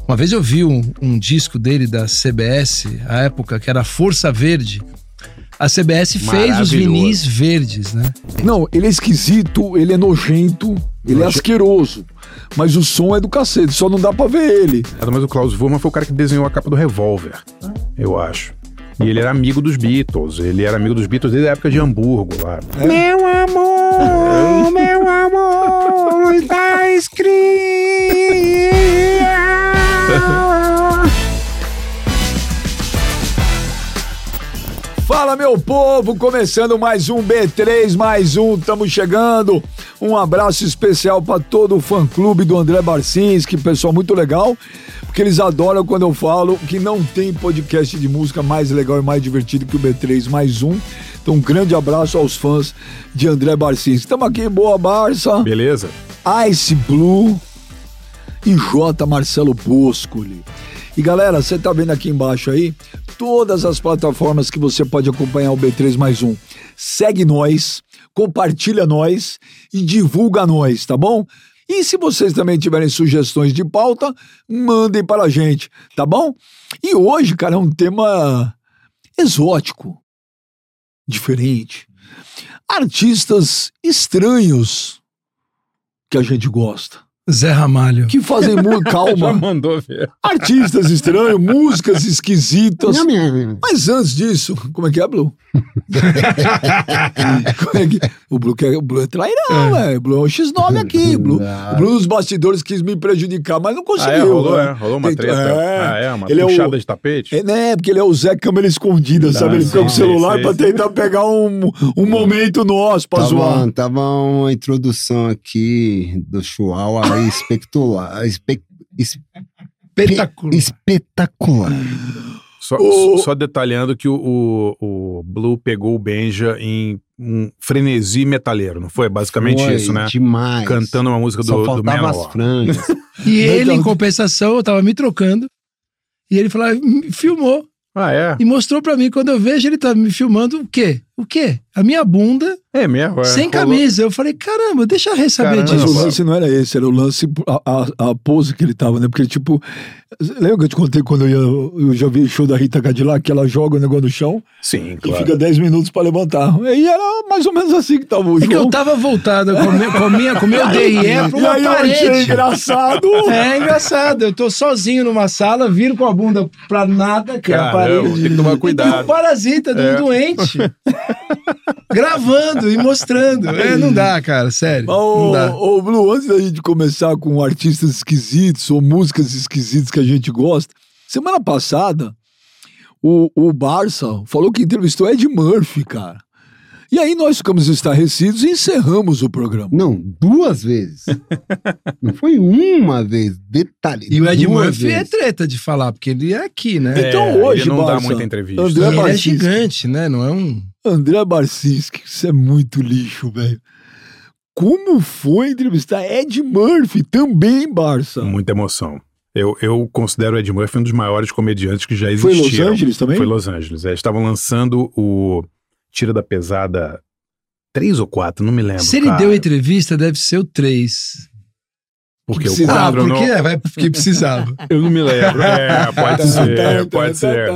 Uma vez eu vi um disco dele da CBS, a época que era Força Verde. A CBS fez os vinis verdes, né? Não, ele é esquisito, ele é nojento, ele é asqueroso. Mas o som é do cacete, só não dá pra ver ele. Mas o Klaus Voormann foi o cara que desenhou a capa do Revolver, eu acho. E ele era amigo dos Beatles. Ele era amigo dos Beatles desde a época de Hamburgo lá. É. Meu amor, está escrito. Fala, meu povo, começando mais um B3, mais um, estamos chegando. Um abraço especial para todo o fã-clube do André Barcinski, pessoal muito legal, porque eles adoram quando eu falo que não tem podcast de música mais legal e mais divertido que o B3, mais um. Então um grande abraço aos fãs de André Barcinski. Estamos aqui, boa Barça. Beleza. Ice Blue e J. Marcelo Boscoli. E galera, você tá vendo aqui embaixo aí todas as plataformas que você pode acompanhar o B3 mais um. Segue nós, compartilha nós e divulga nós, tá bom? E se vocês também tiverem sugestões de pauta, mandem para a gente, tá bom? E hoje, cara, é um tema exótico, diferente. Artistas estranhos que a gente gosta. Zé Ramalho. Que fazem muito... Calma. Já mandou ver. Artistas estranhos, músicas esquisitas. Mas antes disso... Como é que é, Blue? O Blue é trairão, velho. O Blue é um X9 aqui. O Blue nos bastidores quis me prejudicar, mas não conseguiu. Rolou uma treta. Uma ele puxada de tapete. Porque ele é o Zé Câmera Escondida, sabe? Ele fica com o celular pra tentar pegar um momento nosso pra zoar. Tava uma introdução aqui do Chihuahua espetacular. Só detalhando que o Blue pegou o Benja em um frenesi metaleiro, não foi? Basicamente foi, isso, né? Demais. Cantando uma música do Manowar. As franjas. E ele, em compensação, eu tava me trocando, e ele falou, filmou. Ah, é? E mostrou pra mim, quando eu vejo ele tá me filmando, o quê? O quê? A minha bunda... É mesmo? Sem camisa. Eu falei, caramba, deixa eu saber disso. Mas o lance não era esse, era o lance, a pose que ele tava, né? Porque ele, tipo... Lembra que eu te contei quando eu já vi o show da Rita Cadillac, que ela joga o negócio no chão? Sim, claro. E fica 10 minutos pra levantar. E era mais ou menos assim que tava o show. É que eu tava voltado com meu DIE pra uma parede. Eu achei engraçado. É engraçado. Eu tô sozinho numa sala, viro com a bunda pra nada, que é a parede. Tem que tomar cuidado. Tem um parasita de um doente. Gravando e mostrando. Não dá, cara, sério. Não dá. Ô, Blue, antes da gente começar com artistas esquisitos ou músicas esquisitas que a gente gosta, semana passada, o Barça falou que entrevistou Ed Murphy, cara. E aí nós ficamos estarrecidos e encerramos o programa. Não, 2 vezes. Não foi uma vez, detalhe. E o Ed Murphy é treta de falar, porque ele é aqui, né? Então hoje, ele não Barça, dá muita entrevista. Ele é gigante, né? Não é um... André Barcinski, isso é muito lixo, velho. Como foi entrevistar Ed Murphy, também, Barça? Muita emoção. Eu considero o Ed Murphy um dos maiores comediantes que já existiram. Foi Los Angeles também? Foi Los Angeles. Eles estavam lançando o Tira da Pesada 3 ou 4, não me lembro. Se ele deu entrevista, deve ser o 3. Porque o quadro não... Porque precisava. Eu não me lembro. Pode ser. Pode ser.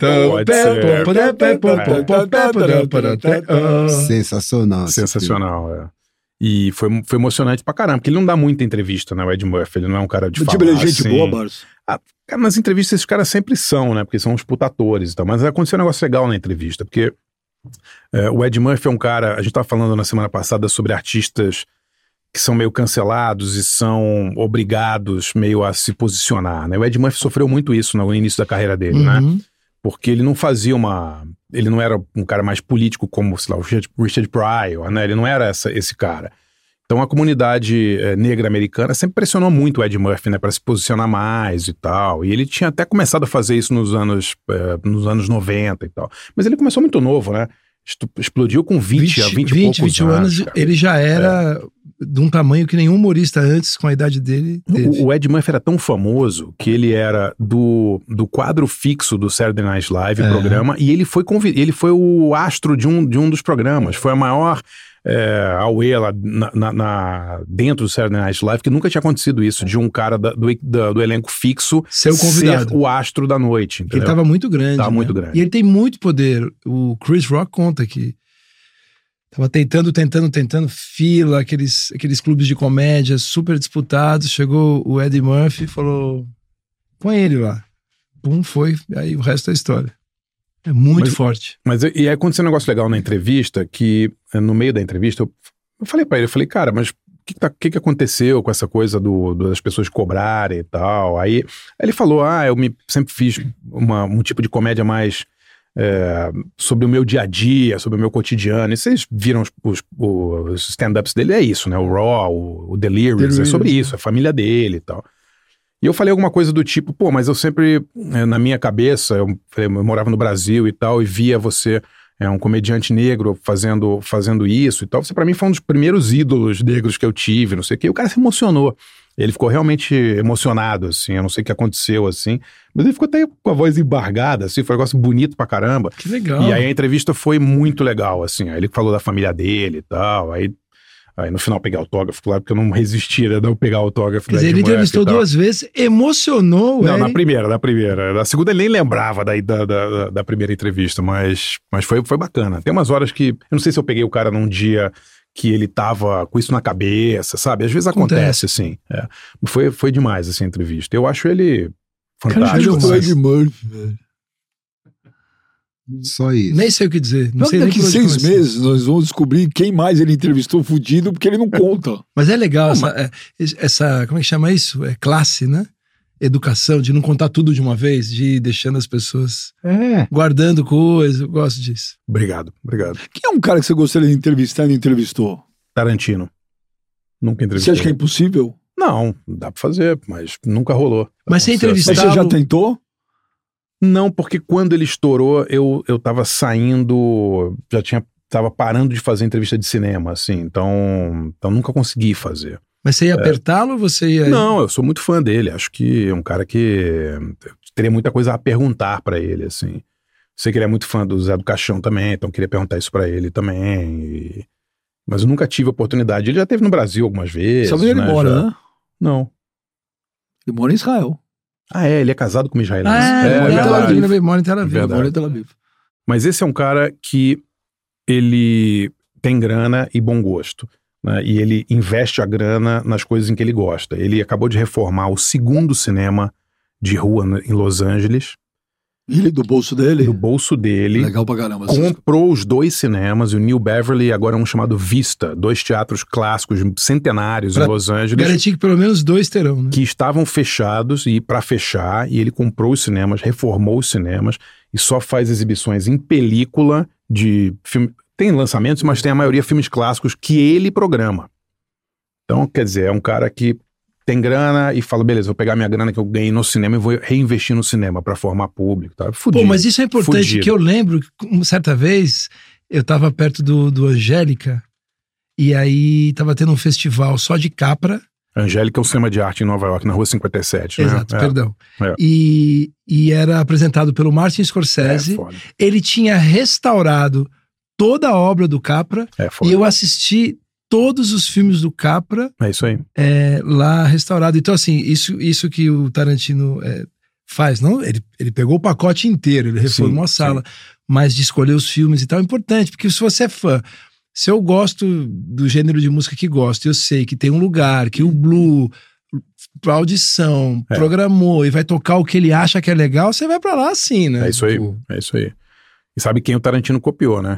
Sensacional, é. E foi emocionante pra caramba, porque ele não dá muita entrevista, né, o Ed Murphy, ele não é um cara de falar tipo, ele é gente assim. boa, Barça. Cara, nas entrevistas esses caras sempre são, né, porque são os putatores e tal, mas aconteceu um negócio legal na entrevista, porque o Ed Murphy é um cara, a gente tava falando na semana passada sobre artistas que são meio cancelados e são obrigados meio a se posicionar, né, o Ed Murphy sofreu muito isso no início da carreira dele, né, porque ele não fazia ele não era um cara mais político como, sei lá, o Richard Pryor, né? Ele não era esse cara. Então a comunidade negra americana sempre pressionou muito o Ed Murphy, né? Para se posicionar mais e tal. E ele tinha até começado a fazer isso nos anos 90 e tal. Mas ele começou muito novo, né? Explodiu com 20 e poucos 21 anos. Ele já era de um tamanho que nenhum humorista antes, com a idade dele, teve. O Ed Murphy era tão famoso que ele era do quadro fixo do Saturday Night Live, programa, e ele foi o astro de um dos programas. Foi a maior auê lá dentro do Saturday Night Live, que nunca tinha acontecido isso, de um cara do elenco fixo ser o convidado, ser o astro da noite. Entendeu? Ele tava muito grande. Tava muito grande. E ele tem muito poder. O Chris Rock conta que tava tentando, fila, aqueles clubes de comédia super disputados. Chegou o Eddie Murphy e falou: põe ele lá. Pum, foi. Aí o resto é história. É muito forte. E aí aconteceu um negócio legal na entrevista, que no meio da entrevista eu falei pra ele, cara, mas o que aconteceu com essa coisa das pessoas cobrarem e tal? Aí ele falou, eu sempre fiz um tipo de comédia mais sobre o meu dia a dia, sobre o meu cotidiano. E vocês viram os stand-ups dele, é isso, né? O Raw, o Delirious, é sobre isso, a família dele e tal. E eu falei alguma coisa do tipo, mas eu sempre, na minha cabeça, eu morava no Brasil e tal, e via você, um comediante negro fazendo isso e tal. Você pra mim foi um dos primeiros ídolos negros que eu tive, não sei o quê. E o cara se emocionou. Ele ficou realmente emocionado, assim, eu não sei o que aconteceu, assim. Mas ele ficou até com a voz embargada, assim, foi um negócio bonito pra caramba. Que legal. E aí a entrevista foi muito legal, assim. Aí ele falou da família dele e tal, Aí no final peguei autógrafo, claro, porque eu não resistia a não pegar autógrafo. Quer dizer, ele entrevistou 2 vezes, emocionou Não, na primeira. Na segunda ele nem lembrava da primeira entrevista, mas foi bacana. Tem umas horas que, eu não sei se eu peguei o cara num dia que ele tava com isso na cabeça, sabe? Às vezes acontece assim. Foi demais essa entrevista. Eu acho ele fantástico. Cara, Ed Murphy, velho. Só isso. Nem sei o que dizer. Não sei daqui 6 meses nós vamos descobrir quem mais ele entrevistou fudido, porque ele não conta. Mas é legal essa como é que chama isso? É classe, né? Educação, de não contar tudo de uma vez, de ir deixando as pessoas guardando coisas. Eu gosto disso. Obrigado. Quem é um cara que você gostaria de entrevistar e não entrevistou? Tarantino. Nunca entrevistei. Você acha que é impossível? Não, dá pra fazer, mas nunca rolou. Mas você entrevistava... Mas você já tentou? Não, porque quando ele estourou, eu tava saindo, tava parando de fazer entrevista de cinema, assim, então nunca consegui fazer. Mas você ia apertá-lo ou você ia... Não, eu sou muito fã dele, acho que é um cara que teria muita coisa a perguntar pra ele, assim. Sei que ele é muito fã do Zé do Caixão também, então queria perguntar isso pra ele também, mas eu nunca tive oportunidade. Ele já esteve no Brasil algumas vezes. Sabe onde ele mora, né? Não. Ele mora em Israel. Ele é casado com uma israelense. Mora em Tel Aviv. Mas esse é um cara que ele tem grana e bom gosto, né? E ele investe a grana nas coisas em que ele gosta. Ele acabou de reformar o 2º cinema de rua em Los Angeles. Ele, do bolso dele? Do bolso dele. Legal pra caramba. Comprou os 2 cinemas, o New Beverly e agora um chamado Vista, 2 teatros clássicos centenários em Los Angeles. Garantir que pelo menos 2 terão, né? Que estavam fechados e para fechar, e ele comprou os cinemas, reformou os cinemas e só faz exibições em película de filme. Tem lançamentos, mas tem a maioria filmes clássicos que ele programa. Então, quer dizer, é um cara que tem grana e fala, beleza, vou pegar minha grana que eu ganhei no cinema e vou reinvestir no cinema pra formar público, tá? Fudido. Pô, mas isso é importante, que eu lembro que certa vez eu tava perto do Angélica e aí tava tendo um festival só de Capra. Angélica é um cinema de arte em Nova York, na Rua 57, né? Exato, perdão. E era apresentado pelo Martin Scorsese. Ele tinha restaurado toda a obra do Capra e eu assisti todos os filmes do Capra. É isso aí. Lá restaurado. Então, assim, isso que o Tarantino faz, não? Ele pegou o pacote inteiro, ele reformou a sala, mas de escolher os filmes e tal é importante, porque se você é fã, se eu gosto do gênero de música que gosto, eu sei que tem um lugar, que o Blue, pra audição, programou e vai tocar o que ele acha que é legal, você vai pra lá assim, né? É isso aí, é isso aí. E sabe quem o Tarantino copiou, né?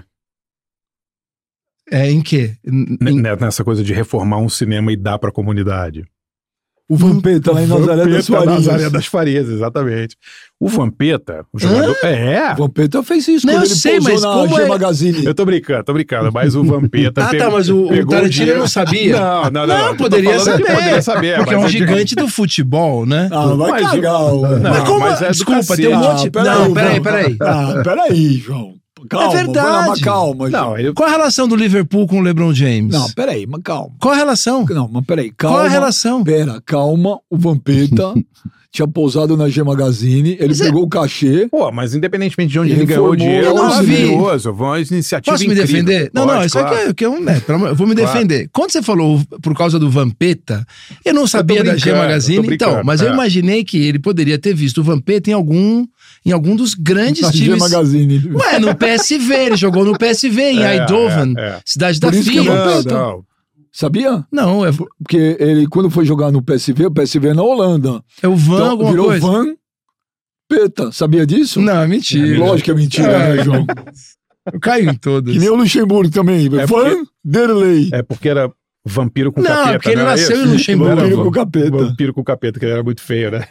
Em quê? Nessa coisa de reformar um cinema e dar pra comunidade. O Vampeta lá em Nazaré das Farias, exatamente. O Vampeta, o jogador... O Vampeta fez isso quando ele pousou na G-Magazine. Eu tô brincando, mas o Vampeta... mas o Tarantino não sabia. Não, poderia saber. Porque é um gigante do futebol, né? Vai cagar. Mas como? Desculpa, tem um monte... Não, peraí. Peraí, João. Calma, é verdade. Calma. Qual a relação do Liverpool com o LeBron James? Não, peraí, mas calma. Qual a relação? Não, mas peraí, calma. Qual a relação? Calma, o Vampeta tinha pousado na G Magazine, ele pegou o cachê. Pô, mas independentemente de onde Ele ele ganhou o formou- dinheiro, Eu não maravilhoso. Uma iniciativa Posso me incrível. defender? Não, Pode, isso claro. aqui é um. Eu vou me defender. Quando você falou por causa do Vampeta, eu não sabia da G brincando, Magazine, eu tô brincando, então, mas eu imaginei que ele poderia ter visto o Vampeta em algum dos grandes Na G times. Magazine. Ué, no PSV, ele jogou no PSV, em Eindhoven, cidade da Por isso que FIA. eu Não, Vampeta. não. Sabia? Não, é Porque ele, quando foi jogar no PSV, o PSV é na Holanda. o Van, Então, alguma virou coisa. Van Peta. Sabia disso? Não, é mentira. Lógico que é mentira, né, João? Eu caio em todas. Que nem o Luxemburgo também. Van Derlei. É porque era vampiro com Não, capeta. porque ele né? nasceu Isso. em Luxemburgo. Não era Vampiro com capeta. Vampiro com capeta, que ele era muito feio, né?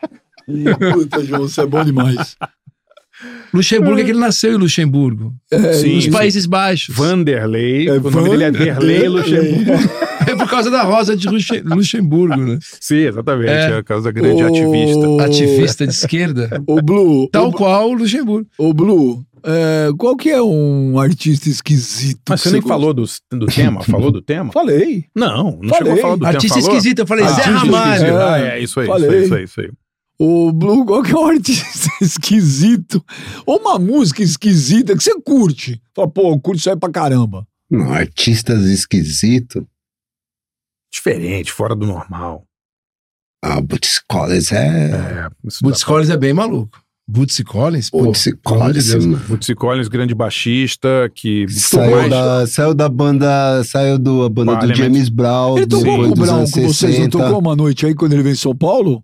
Puta, João, você é bom demais. Luxemburgo é que ele nasceu em Luxemburgo. Sim, Nos sim. Países Baixos. Vanderlei. É O nome dele é Derlei Luxemburgo. É por causa da Rosa de Luxemburgo, né? Sim, exatamente. É. É a causa grande ativista. Ativista de esquerda. O Blue. Tal qual o Luxemburgo. O Blue. Qual que é um artista esquisito? Mas que você nem gosta? falou do tema? Falou do tema? Falei. Não Falei. chegou a falar do Artista tema. Falou? esquisito, eu falei Zé Artista Ramalho. esquisito. É isso aí, Falei. isso aí. O Blue, qual que é um artista esquisito? Ou uma música esquisita que você curte? Fala, pô, eu curto isso aí pra caramba. Não, artistas esquisitos. Diferente, fora do normal. Ah, Bootsy Collins Isso Bootsy Collins é bem maluco. Bootsy Collins, pô. Bootsy pelo amor de Collins, Deus. mano. Bootsy Collins, grande baixista, que Saiu da banda do Parliament. James Brown. Ele tocou depois com o dos Brown anos com vocês, não 60. tocou uma noite aí quando ele veio em São Paulo?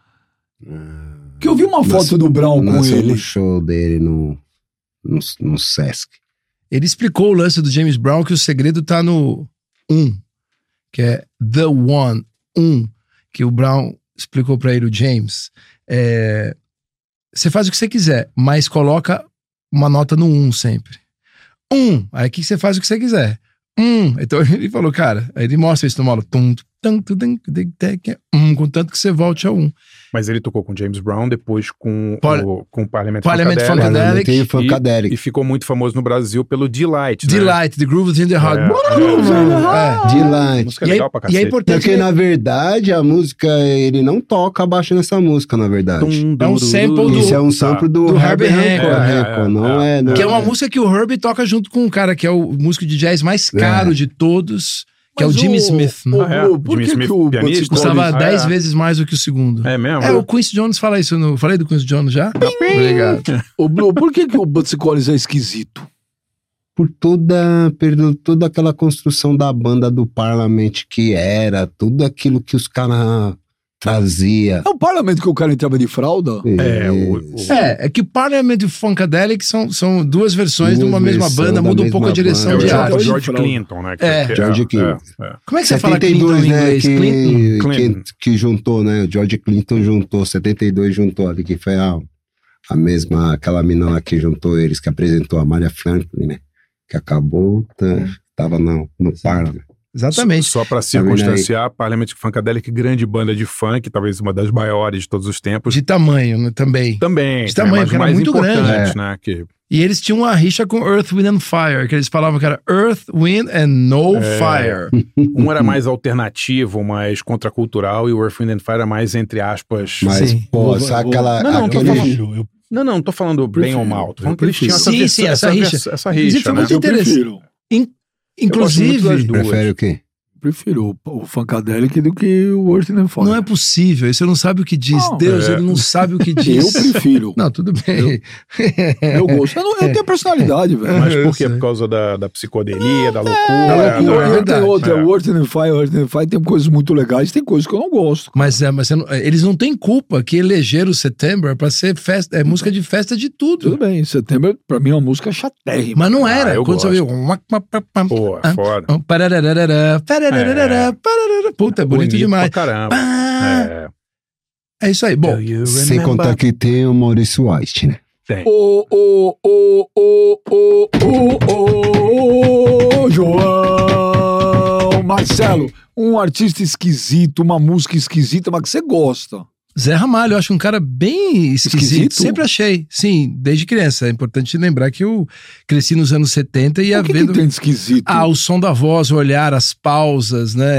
Que eu vi uma foto do Brown com Nasceu ele. no show dele no Sesc. Ele explicou o lance do James Brown que o segredo tá no que é The One, que o Brown explicou pra ele, o James. Você faz o que você quiser, mas coloca uma nota no sempre. Aí que você faz o que você quiser. Então ele falou, cara, aí ele mostra isso no molo. Contanto que você volte a 1. Mas ele tocou com James Brown, depois com o Parliament Funkadelic. Funkadelic. Funkadelic. E ficou muito famoso no Brasil pelo Delight, né? Delight, The Groove Within the Heart. Delight. Música legal pra E é cacete. importante. Porque, na verdade, a música, ele não toca abaixo nessa música, na verdade. É um sample do- Isso é um sample do do Herbie Herbie Hancock. Não é. Que é uma música que o Herbie toca junto com um cara que é o músico de jazz mais caro de todos, que é o Mas Jimmy Smith. Né? Por Jimmy que Smith, que o pianista. Bootsy Custava Collins... 10 vezes mais do que o segundo. É mesmo? O Quincy Jones fala isso. Falei do Quincy Jones já? Obrigado. Ô, Blue, por que o Bootsy Collins é esquisito? Por toda aquela construção da banda do Parliament que era, tudo aquilo que os caras trazia. É o parlamento que o cara entrava de fralda? É que Parliament e Funkadelic são duas versões de uma Duas mesma versões banda, da muda um mesma pouco a direção É o banda. de George- arte. George Fralda. Clinton, né? George Clinton. Como é que você fala Clinton em 72, né, inglês? Clinton? Clinton. que juntou, né? O George Clinton juntou, 72 juntou ali, que foi a mesma, aquela mina lá que juntou eles, que apresentou a Maria Franklin, né? Que acabou, tava no Parliament. Exatamente. Só pra circunstanciar, Parliament Funkadelic, grande banda de funk, talvez uma das maiores de todos os tempos. De tamanho, né, também. Também. de tamanho, mas porque era mais muito grande. importante, né? Que E eles tinham uma rixa com Earth, Wind and Fire, que eles falavam que era Earth, Wind and No Fire. um era mais alternativo, mais contracultural, e o Earth, Wind and Fire era mais, entre aspas... Mas, Sim. pô, sabe aquela... Não, tô aquele- falando... Não tô falando bem ou mal. Tô falando que eles tinham Sim, essa rixa. essa Inclusive, rixa, foi né? muito Eu interessante. prefiro. Eu gosto muito das Inclusive, duas. Prefere o quê? Prefiro o Funkadelic do que o Earth and Fire. não é possível. Você não sabe o que diz. Não, Deus, ele não sabe o que Eu diz. prefiro. Não, tudo bem. Eu gosto. Eu tenho personalidade, velho. Mas Eu por quê? sei. Por causa da psicodelia, da loucura. Da loucura, né? é Tem verdade. outra, o Earth and Fire. O Earth and Fire tem coisas muito legais, tem coisas que eu não gosto. Mas eles não têm culpa que elegeram o September pra ser festa, música de festa de Tudo tudo. bem, Setembro pra mim é uma música chatérrima. Mas não era. eu Quando você gosto. ouviu. Pô, foda. Puta, é bonito demais. Pra caramba. Pá. É, É isso aí. Bom, Sem contar que tem o Maurício White, né? tem. João Marcelo, um artista esquisito, uma música esquisita, mas que você gosta. Zé Ramalho, eu acho um cara bem esquisito. Sempre achei. Sim, desde criança. É importante lembrar que eu cresci nos anos 70 e ia vendo... que tem de esquisito? O som da voz, o olhar, as pausas, né?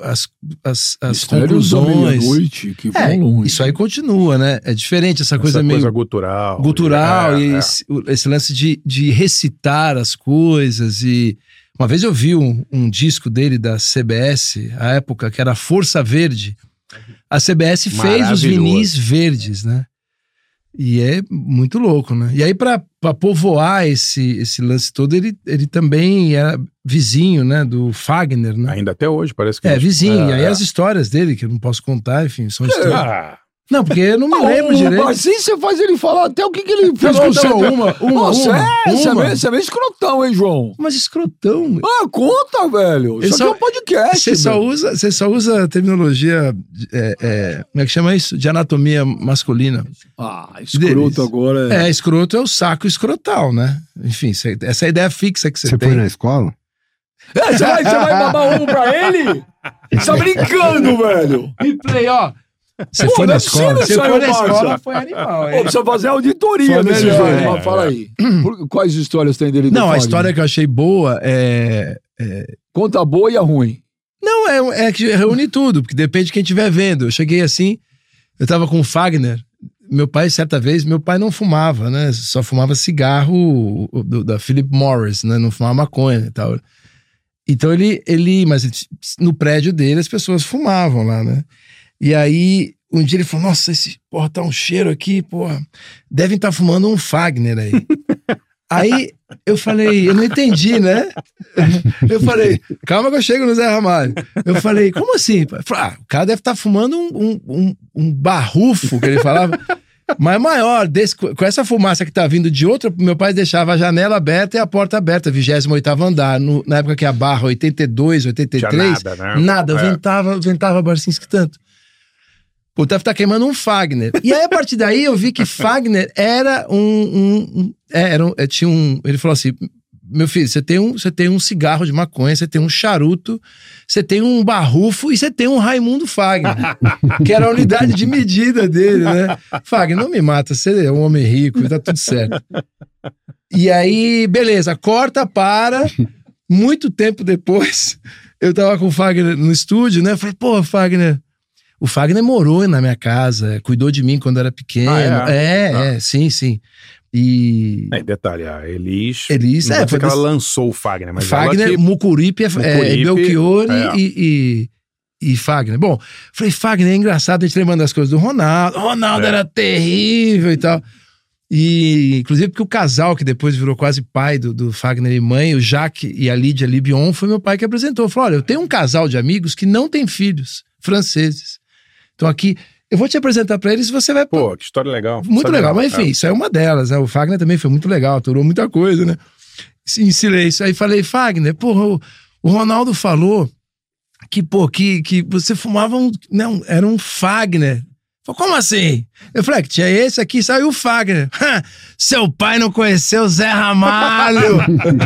As conclusões. Noite, que vão longe. Isso aí continua, né? É diferente essa coisa meio... coisa gutural. Gutural, e esse lance de recitar as coisas. E uma vez eu vi um disco dele da CBS, à época, que era Força Verde. A CBS fez os vinis verdes, né? E é muito louco, né? E aí, pra povoar esse lance todo, ele também era vizinho, né? Do Fagner, né? Ainda até hoje, parece que... vizinho. E aí as histórias dele, que eu não posso contar, enfim, são histórias... Não, porque eu não me lembro direito. Assim você faz ele falar até o que ele fez com você. Você é meio escrotão, hein, João? Mas escrotão... conta, velho. Isso aqui é um podcast. Você só usa a terminologia... como é que chama isso? De anatomia masculina. Escroto agora escroto é o saco escrotal, né? Enfim, essa é a ideia fixa que você tem. Você foi na escola? Você vai babar ovo pra ele? Você tá brincando, velho. Replay, ó. Você foi na escola? Você foi na escola, foi animal. Precisa fazer auditoria nesse jogo. Fala aí. Quais histórias tem dele? Não, a história que eu achei boa é... Conta a boa e a ruim. Não, é que reúne tudo, porque depende de quem estiver vendo. Eu cheguei assim, eu tava com o Fagner. Meu pai, certa vez, meu pai não fumava, né? Só fumava cigarro da Philip Morris, né? Não fumava maconha e tal. Então mas no prédio dele as pessoas fumavam lá, né? E aí, um dia ele falou, nossa, tá um cheiro aqui, devem estar fumando um Fagner aí. Aí, eu falei, eu não entendi, né? Eu falei, calma que eu chego no Zé Ramalho. Eu falei, como assim? Falei, o cara deve estar fumando um barrufo, que ele falava, mas maior, com essa fumaça que tá vindo de outra, meu pai deixava a janela aberta e a porta aberta, 28º andar, na época que a barra 82, 83, nada, ventava Barcinski tanto. Deve estar queimando um Fagner. E aí, a partir daí, eu vi que Fagner era ele falou assim, meu filho, você tem um cigarro de maconha, você tem um charuto, você tem um barrufo e você tem um Raimundo Fagner, que era a unidade de medida dele, né? Fagner, não me mata, você é um homem rico, tá tudo certo. E aí, beleza, corta para... Muito tempo depois, eu tava com o Fagner no estúdio, né? Eu falei, Fagner... O Fagner morou na minha casa, cuidou de mim quando eu era pequeno. Sim. E... detalhe, a Elis... foi que ela lançou o Fagner, mas Fagner, ela Mucuripe, Belchior e Fagner. Bom, falei, Fagner, é engraçado, a gente lembrando das coisas do Ronaldo. O Ronaldo era terrível e tal. E, inclusive, porque o casal que depois virou quase pai do Fagner e mãe, o Jacques e a Lídia Libion, foi meu pai que apresentou. Falou, olha, eu tenho um casal de amigos que não tem filhos, franceses. Então aqui, eu vou te apresentar pra eles e você vai... que história legal. Muito legal, mas enfim, isso é uma delas, né? O Fagner também foi muito legal, aturou muita coisa, né? Em silêncio. Aí falei, Fagner, o Ronaldo falou que você fumava era um Fagner. Falei, como assim? Eu falei, que tinha esse aqui, saiu o Fagner. Seu pai não conheceu o Zé Ramalho.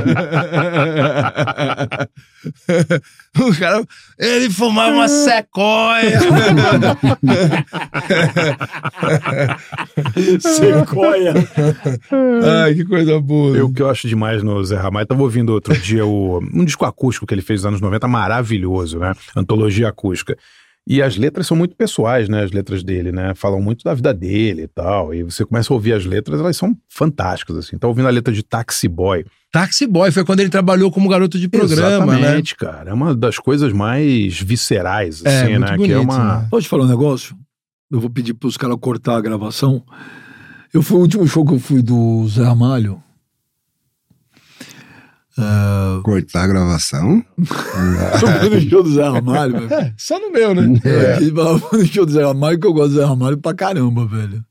O cara, ele fumava uma sequoia. Sequoia. Ai, que coisa boa. O que eu acho demais no Zé Ramalho, tava ouvindo outro dia um disco acústico que ele fez nos anos 90, maravilhoso, né? Antologia acústica. E as letras são muito pessoais, né? As letras dele, né? Falam muito da vida dele e tal. E você começa a ouvir as letras, elas são fantásticas, assim. Tá ouvindo a letra de Taxi Boy. Taxi Boy foi quando ele trabalhou como garoto de programa, exatamente, né? Cara. É uma das coisas mais viscerais, assim, muito né? Bonito, que é uma... né? Pode falar um negócio? Eu vou pedir pros caras cortar a gravação. O último show que eu fui do Zé Ramalho. Cortar a gravação? Eu fui no show do Zé Ramalho, velho. Só no meu, né? Eu fui no show do Zé Ramalho, que eu gosto do Zé Ramalho pra caramba, velho.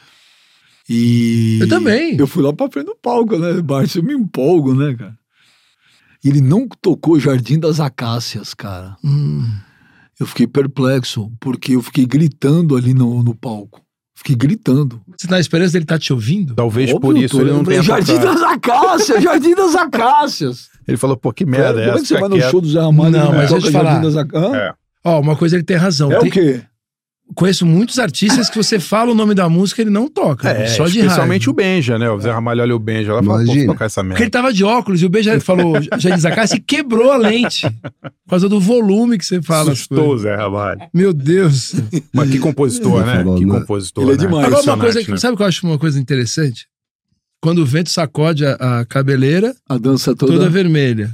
E... Eu também. Eu fui lá pra frente do palco, né? Baixo, eu me empolgo, né, cara? Ele não tocou Jardim das Acácias, cara. Eu fiquei perplexo, porque eu fiquei gritando ali no palco. Fiquei gritando. Você tá na esperança dele estar te ouvindo? Talvez por isso ele não tenha Jardim das Acácias, Jardim das Acácias. Ele falou, que merda é essa? Como é que você vai no show do Zé Ramalho? Não, mas deixa eu te falar. Das Acácias? Ó, uma coisa ele tem razão. O quê? conheço muitos artistas que você fala o nome da música, ele não toca. Só de especialmente raiva. o Benja, né? O Zé Ramalho olha o Benja. Ela fala, pô, tocar essa merda. Porque ele tava de óculos e o Benja falou, já diz a cara, se quebrou a lente. Por causa do volume que você fala. Assustou o Zé Ramalho. Meu Deus. Mas que compositor, né? Que compositor. Ele é demais. Agora, uma coisa, né? sabe o que eu acho uma coisa interessante? Quando o vento sacode a cabeleira, A dança toda vermelha.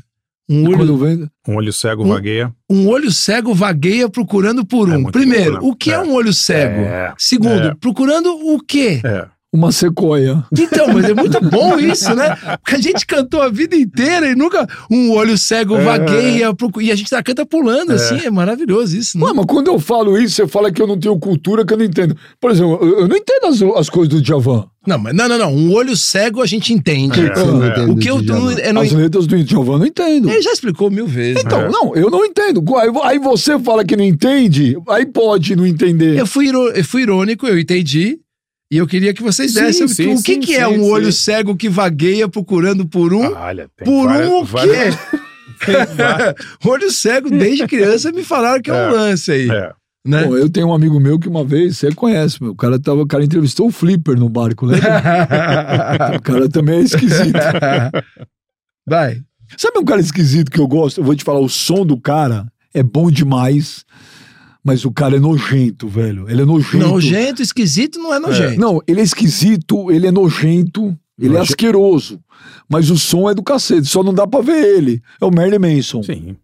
Um olho cego vagueia. Um olho cego vagueia procurando por um. Primeiro, louco, né? o que é um olho cego? Segundo, procurando o quê? Uma sequoia. Então, mas é muito bom isso, né? Porque a gente cantou a vida inteira e nunca um olho cego vagueia e a gente canta pulando, assim, é maravilhoso isso, né? Ué, mas quando eu falo isso, você fala que eu não tenho cultura, que eu não entendo. Por exemplo, eu não entendo as coisas do Djavan. Não, mas não. Um olho cego a gente entende. O que eu não As letras do Djavan eu não entendo. Ele já explicou 1000 vezes. Então, não, eu não entendo. Aí você fala que não entende, aí pode não entender. Eu fui irônico, eu entendi. E eu queria que vocês dessem o que é um olho cego que vagueia procurando por um? Olha, tem por um o quê? Olho cego, desde criança, me falaram que é um lance aí. Né? Bom, eu tenho um amigo meu que uma vez, você conhece, meu, o cara entrevistou o Flipper no barco, né? O cara também é esquisito. Vai. Sabe um cara esquisito que eu gosto? Eu vou te falar, o som do cara é bom demais, mas o cara é nojento, velho. Ele é nojento. Nojento, esquisito não é nojento. Não, ele é esquisito, ele é nojento, ele é asqueroso, mas o som é do cacete, só não dá pra ver ele. É o Marilyn Manson. Sim.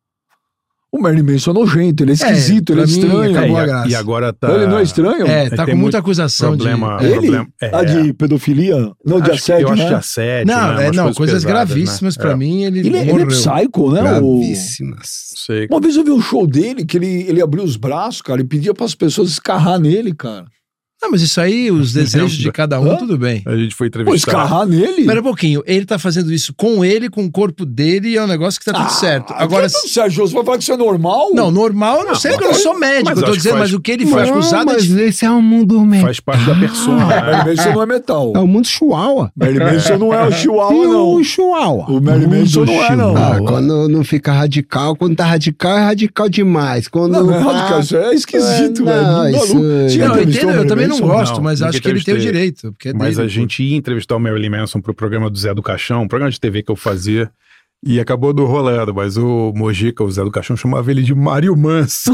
O Marilyn Manson é nojento, ele é esquisito, ele é estranho. Acabou a graça. E agora tá... Ele não é estranho? Tá com muita acusação problema, de... Ele? De pedofilia? Não, de assédio, eu acho né? de assédio, Não, coisas pesadas, gravíssimas né? pra mim, ele Ele é morreu. psycho, né? Gravíssimas. Sei. Uma vez eu vi um show dele, que ele abriu os braços, cara, e pedia pras pessoas escarrar nele, cara. Não, mas isso aí, os desejos de cada um, tudo bem. A gente foi Pô, entrevistar... escarrar nele? Espera um pouquinho, ele tá fazendo isso com ele, com o corpo dele, e é um negócio que tá tudo certo. Agora, tá tudo certo, você vai falar que isso é normal? não, normal, eu não sei, porque eu não sou médico, mas eu tô acho dizendo, que mas faz- o que ele foi acusado é mas de... esse é um mundo Faz parte da persona. Marilyn Manson não é metal. É o mundo chihuahua. Marilyn Manson não é o chihuahua, E não. o chihuahua? O Marilyn Manson não é, não. Ah, quando não fica radical, quando tá radical, é radical demais. Quando Não, não é radical, isso é esquisito, velho. não, isso- Você já Não, eu entrevistou entendo, o eu também não Marilyn Manson? gosto, Não, mas nunca acho que ele tem o entrevistei. direito. Porque é Mas dele, a gente ia entrevistar o Marilyn Manson pro programa do Zé do Caixão, um programa de TV que eu fazia, e acabou do rolando, mas o Mojica, o Zé do Caixão, chamava ele de Mário Manso.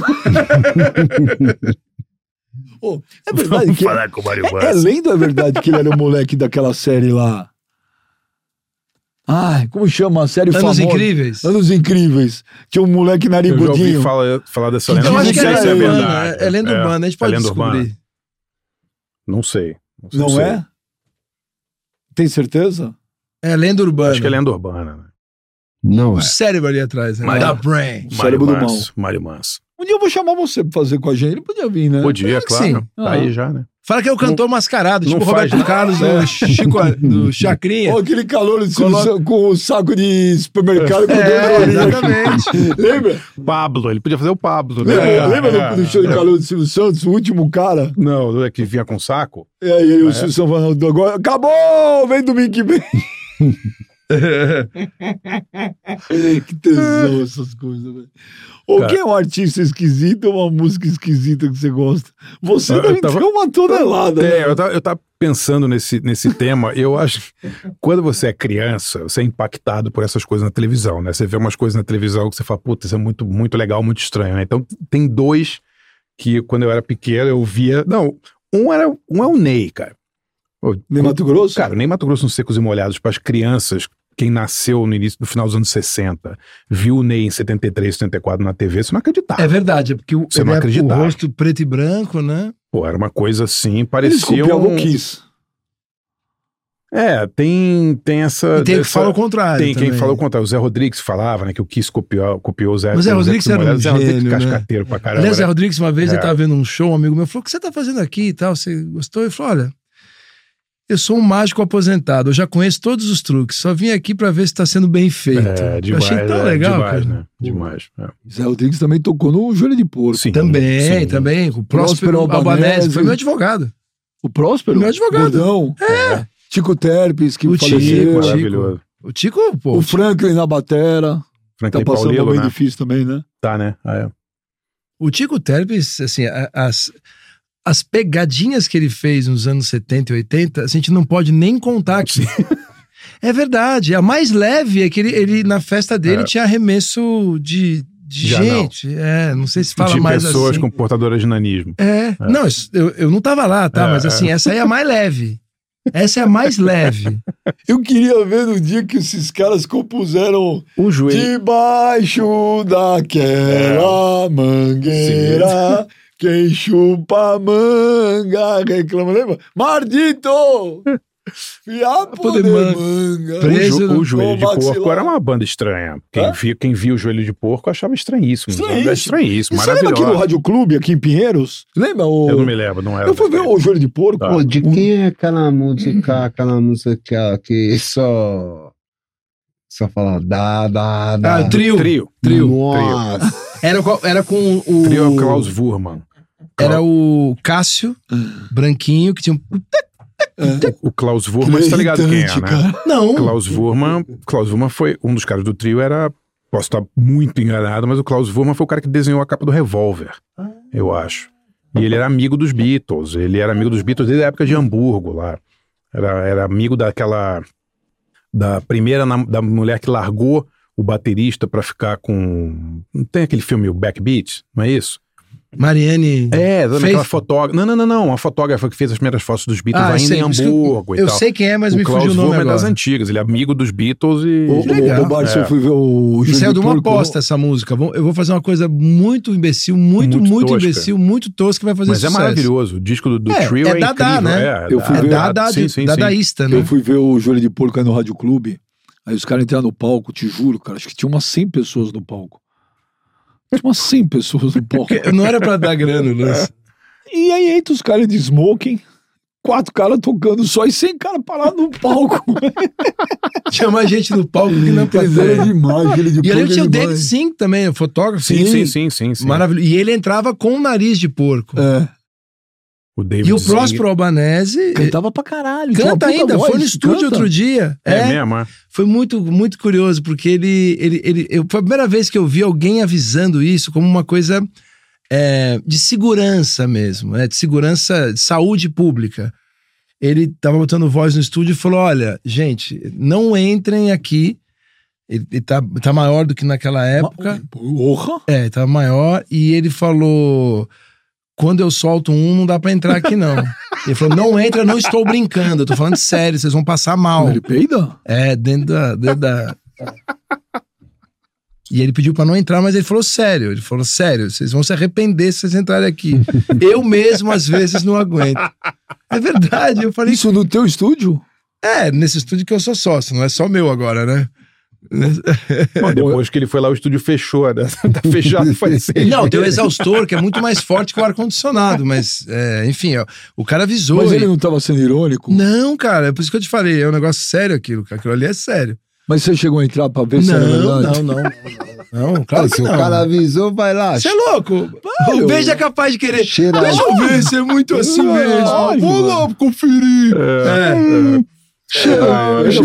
Pô, é verdade Vamos que falar com o Mário é Manso. lenda a verdade que ele era o moleque daquela série lá. Ai, como chama a série Anos famosa? Incríveis. Anos Incríveis. Tinha um moleque Eu já ouvi narigudinho. falar dessa lenda. Eu Dizem acho que que é é lenda urbana, verdade. é lenda urbana, a gente pode lenda descobrir. urbana. Não sei. Não sei. é? Tem certeza? É lenda urbana. Acho que é lenda urbana, né? Não O é. cérebro ali atrás, né? Mas- Da brain. Cérebro do mal. Mário Manso. Um dia eu vou chamar você pra fazer com a gente. Ele podia vir, né? Podia, que claro. sim. Tá aí já, né? Fala que é o cantor mascarado, tipo não o Roberto faz- Carlos do Chico, do Chacrinha. Ou aquele calor de Coloca- solução com o saco de supermercado com o É, dedo. exatamente. Lembra? Pablo, ele podia fazer o Pablo, né? Lembra do show de calor do Silvio Santos, o último cara? Não, é que vinha com saco. E aí o Silvio Santos falando, agora acabou, vem domingo que vem. Que tesão essas coisas, velho. Ou Cara. quem é um artista esquisito ou uma música esquisita que você gosta? Você Eu deve tava- ter uma tonelada. né? Eu tava pensando nesse tema. Eu acho que quando você é criança, você é impactado por essas coisas na televisão, né? Você vê umas coisas na televisão que você fala, puta, isso é muito, muito legal, muito estranho, né? Então tem dois que quando eu era pequeno eu via. Não, um é o Ney, cara. Nem Mato Grosso? Cara, nem Mato Grosso nos Secos e Molhados para as crianças. Quem nasceu no final dos anos 60, viu o Ney em 73, 74 na TV, você não acreditava. É verdade, é porque Você não o acreditava. rosto preto e branco, né? Pô, era uma coisa assim, Eles parecia copiavam o Kiss. É, tem essa... E tem que essa- fala o contrário Tem quem também. fala o contrário. O Zé Rodrigues falava, né, que o Kiss copiou o Zé. Mas Zé o Rodrigues Secos e era um Molhados. Zé Rodrigues gênio, né? cascateiro pra caramba. Aliás, Zé né? Rodrigues, uma vez, É. ele tava vendo um show, um amigo meu falou, o que você tá fazendo aqui e tal? Você gostou? Ele falou, olha, eu sou um mágico aposentado, eu já conheço todos os truques, só vim aqui pra ver se tá sendo bem feito. É, Eu demais, achei tão legal, demais, cara. né? Demais. É. Zé Rodrigues também tocou no Joelho de Porco. Sim, Também, sim. também. O Próspero Próspero Albanese. Albanese foi meu advogado. O Próspero? Meu advogado. Gordão. É. Tico Terpes, que O faleceu. Tico, Maravilhoso. O Tico, pô. O Franklin na batera. Franklin Tá passando um Paulilo, momento né? difícil também, né? Tá, né? Ah, é. O Tico Terpes, assim, as pegadinhas que ele fez nos anos 70 e 80, a gente não pode nem contar aqui. É verdade. A mais leve é que ele na festa dele tinha arremesso de gente. Não sei se fala de mais pessoas assim. com portadoras de nanismo. Não, eu não tava lá, tá? Mas assim, essa aí é a mais leve. Essa é a mais leve. Eu queria ver no dia que esses caras compuseram O joelho. debaixo daquela mangueira, quem chupa manga reclama, lembra? Maldito! Fiapo de manga. Preso O Joelho de no Porco maxilar. era uma banda estranha. Quem viu o Joelho de Porco achava estranhíssimo. Estranhíssimo, Você lembra aqui no Rádio Clube, aqui em Pinheiros? Lembra? Eu não me lembro, não era. Eu fui ver o Joelho de Porco. Pô, de quem é aquela música que só fala Trio. Nossa. Era com o... Trio é o Klaus Wurman. Era o Cássio, branquinho, que tinha um... O Klaus Wurman, você tá ligado quem é, né? Cara. Não. Klaus Wurman foi um dos caras do Trio, posso estar muito enganado, mas o Klaus Wurman foi o cara que desenhou a capa do Revolver, eu acho. E ele era amigo dos Beatles, desde a época de Hamburgo lá. Era amigo da mulher que largou o baterista pra ficar com... Não tem aquele filme, o Backbeat, não é isso? Mariane... aquela fotógrafa... Não, a fotógrafa que fez as primeiras fotos dos Beatles ainda em Hamburgo e tal. Eu sei quem é, mas me fugiu o nome Klaus agora. é das antigas, ele é amigo dos Beatles e... O Barça, eu fui ver o Joelho Saiu de uma Porco, aposta essa música. Eu vou fazer uma coisa muito imbecil, muito tosca. imbecil, muito tosca, que vai fazer Mas sucesso. é maravilhoso, o disco do Trio é Dadá, incrível. né? Eu fui ver- Dadaísta, né? Eu fui ver o Joelho de Porco aí no Rádio Clube. Aí os caras entraram no palco, te juro, cara. Acho que tinha umas 100 pessoas no palco. Tinha umas 100 pessoas no palco. Não era pra dar grana, Lúcio. E aí entra os caras de smoking, 4 caras tocando só e 100 caras parados no palco. Tinha mais gente no palco que na Era plateia. demais, aquele de E eu lembro que tinha o demais. David Singh também, o fotógrafo. Sim. Maravilhoso. E ele entrava com o nariz de porco. O David E o Singh- Próspero Albanese Cantava pra caralho. tinha uma canta puta ainda, voz, foi no estúdio canta. outro dia. É mesmo, é? Foi muito, muito curioso, porque foi a primeira vez que eu vi alguém avisando isso como uma coisa de segurança mesmo, de segurança, de saúde pública. Ele tava botando voz no estúdio e falou: olha, gente, não entrem aqui. Ele tá maior do que naquela época. Porra! Tá maior. E ele falou: quando eu solto não dá pra entrar aqui, não. Ele falou: não entra, eu não estou brincando, eu tô falando sério, vocês vão passar mal. Ele peida? Dentro da... E ele pediu pra não entrar, mas ele falou sério. Ele falou: sério, vocês vão se arrepender se vocês entrarem aqui. Eu mesmo, às vezes, não aguento. É verdade, eu falei... Isso no teu estúdio? Nesse estúdio que eu sou sócio, não é só meu agora, né? Bom, depois que ele foi lá, o estúdio fechou, né? Tá fechado faz 6 Não, tem o meses. exaustor, que é muito mais forte que o ar-condicionado, mas, enfim, ó, o cara avisou. Mas ele não tava sendo irônico? Não, cara, é por isso que eu te falei, é um negócio sério aquilo, cara, aquilo ali é sério. Mas você chegou a entrar pra ver se era verdade? Não, claro que Se não. o cara avisou, vai lá. Você é louco? O beijo é capaz de querer. Cheira- Deixa eu ver se é muito assim mesmo. Vou lá conferir. É.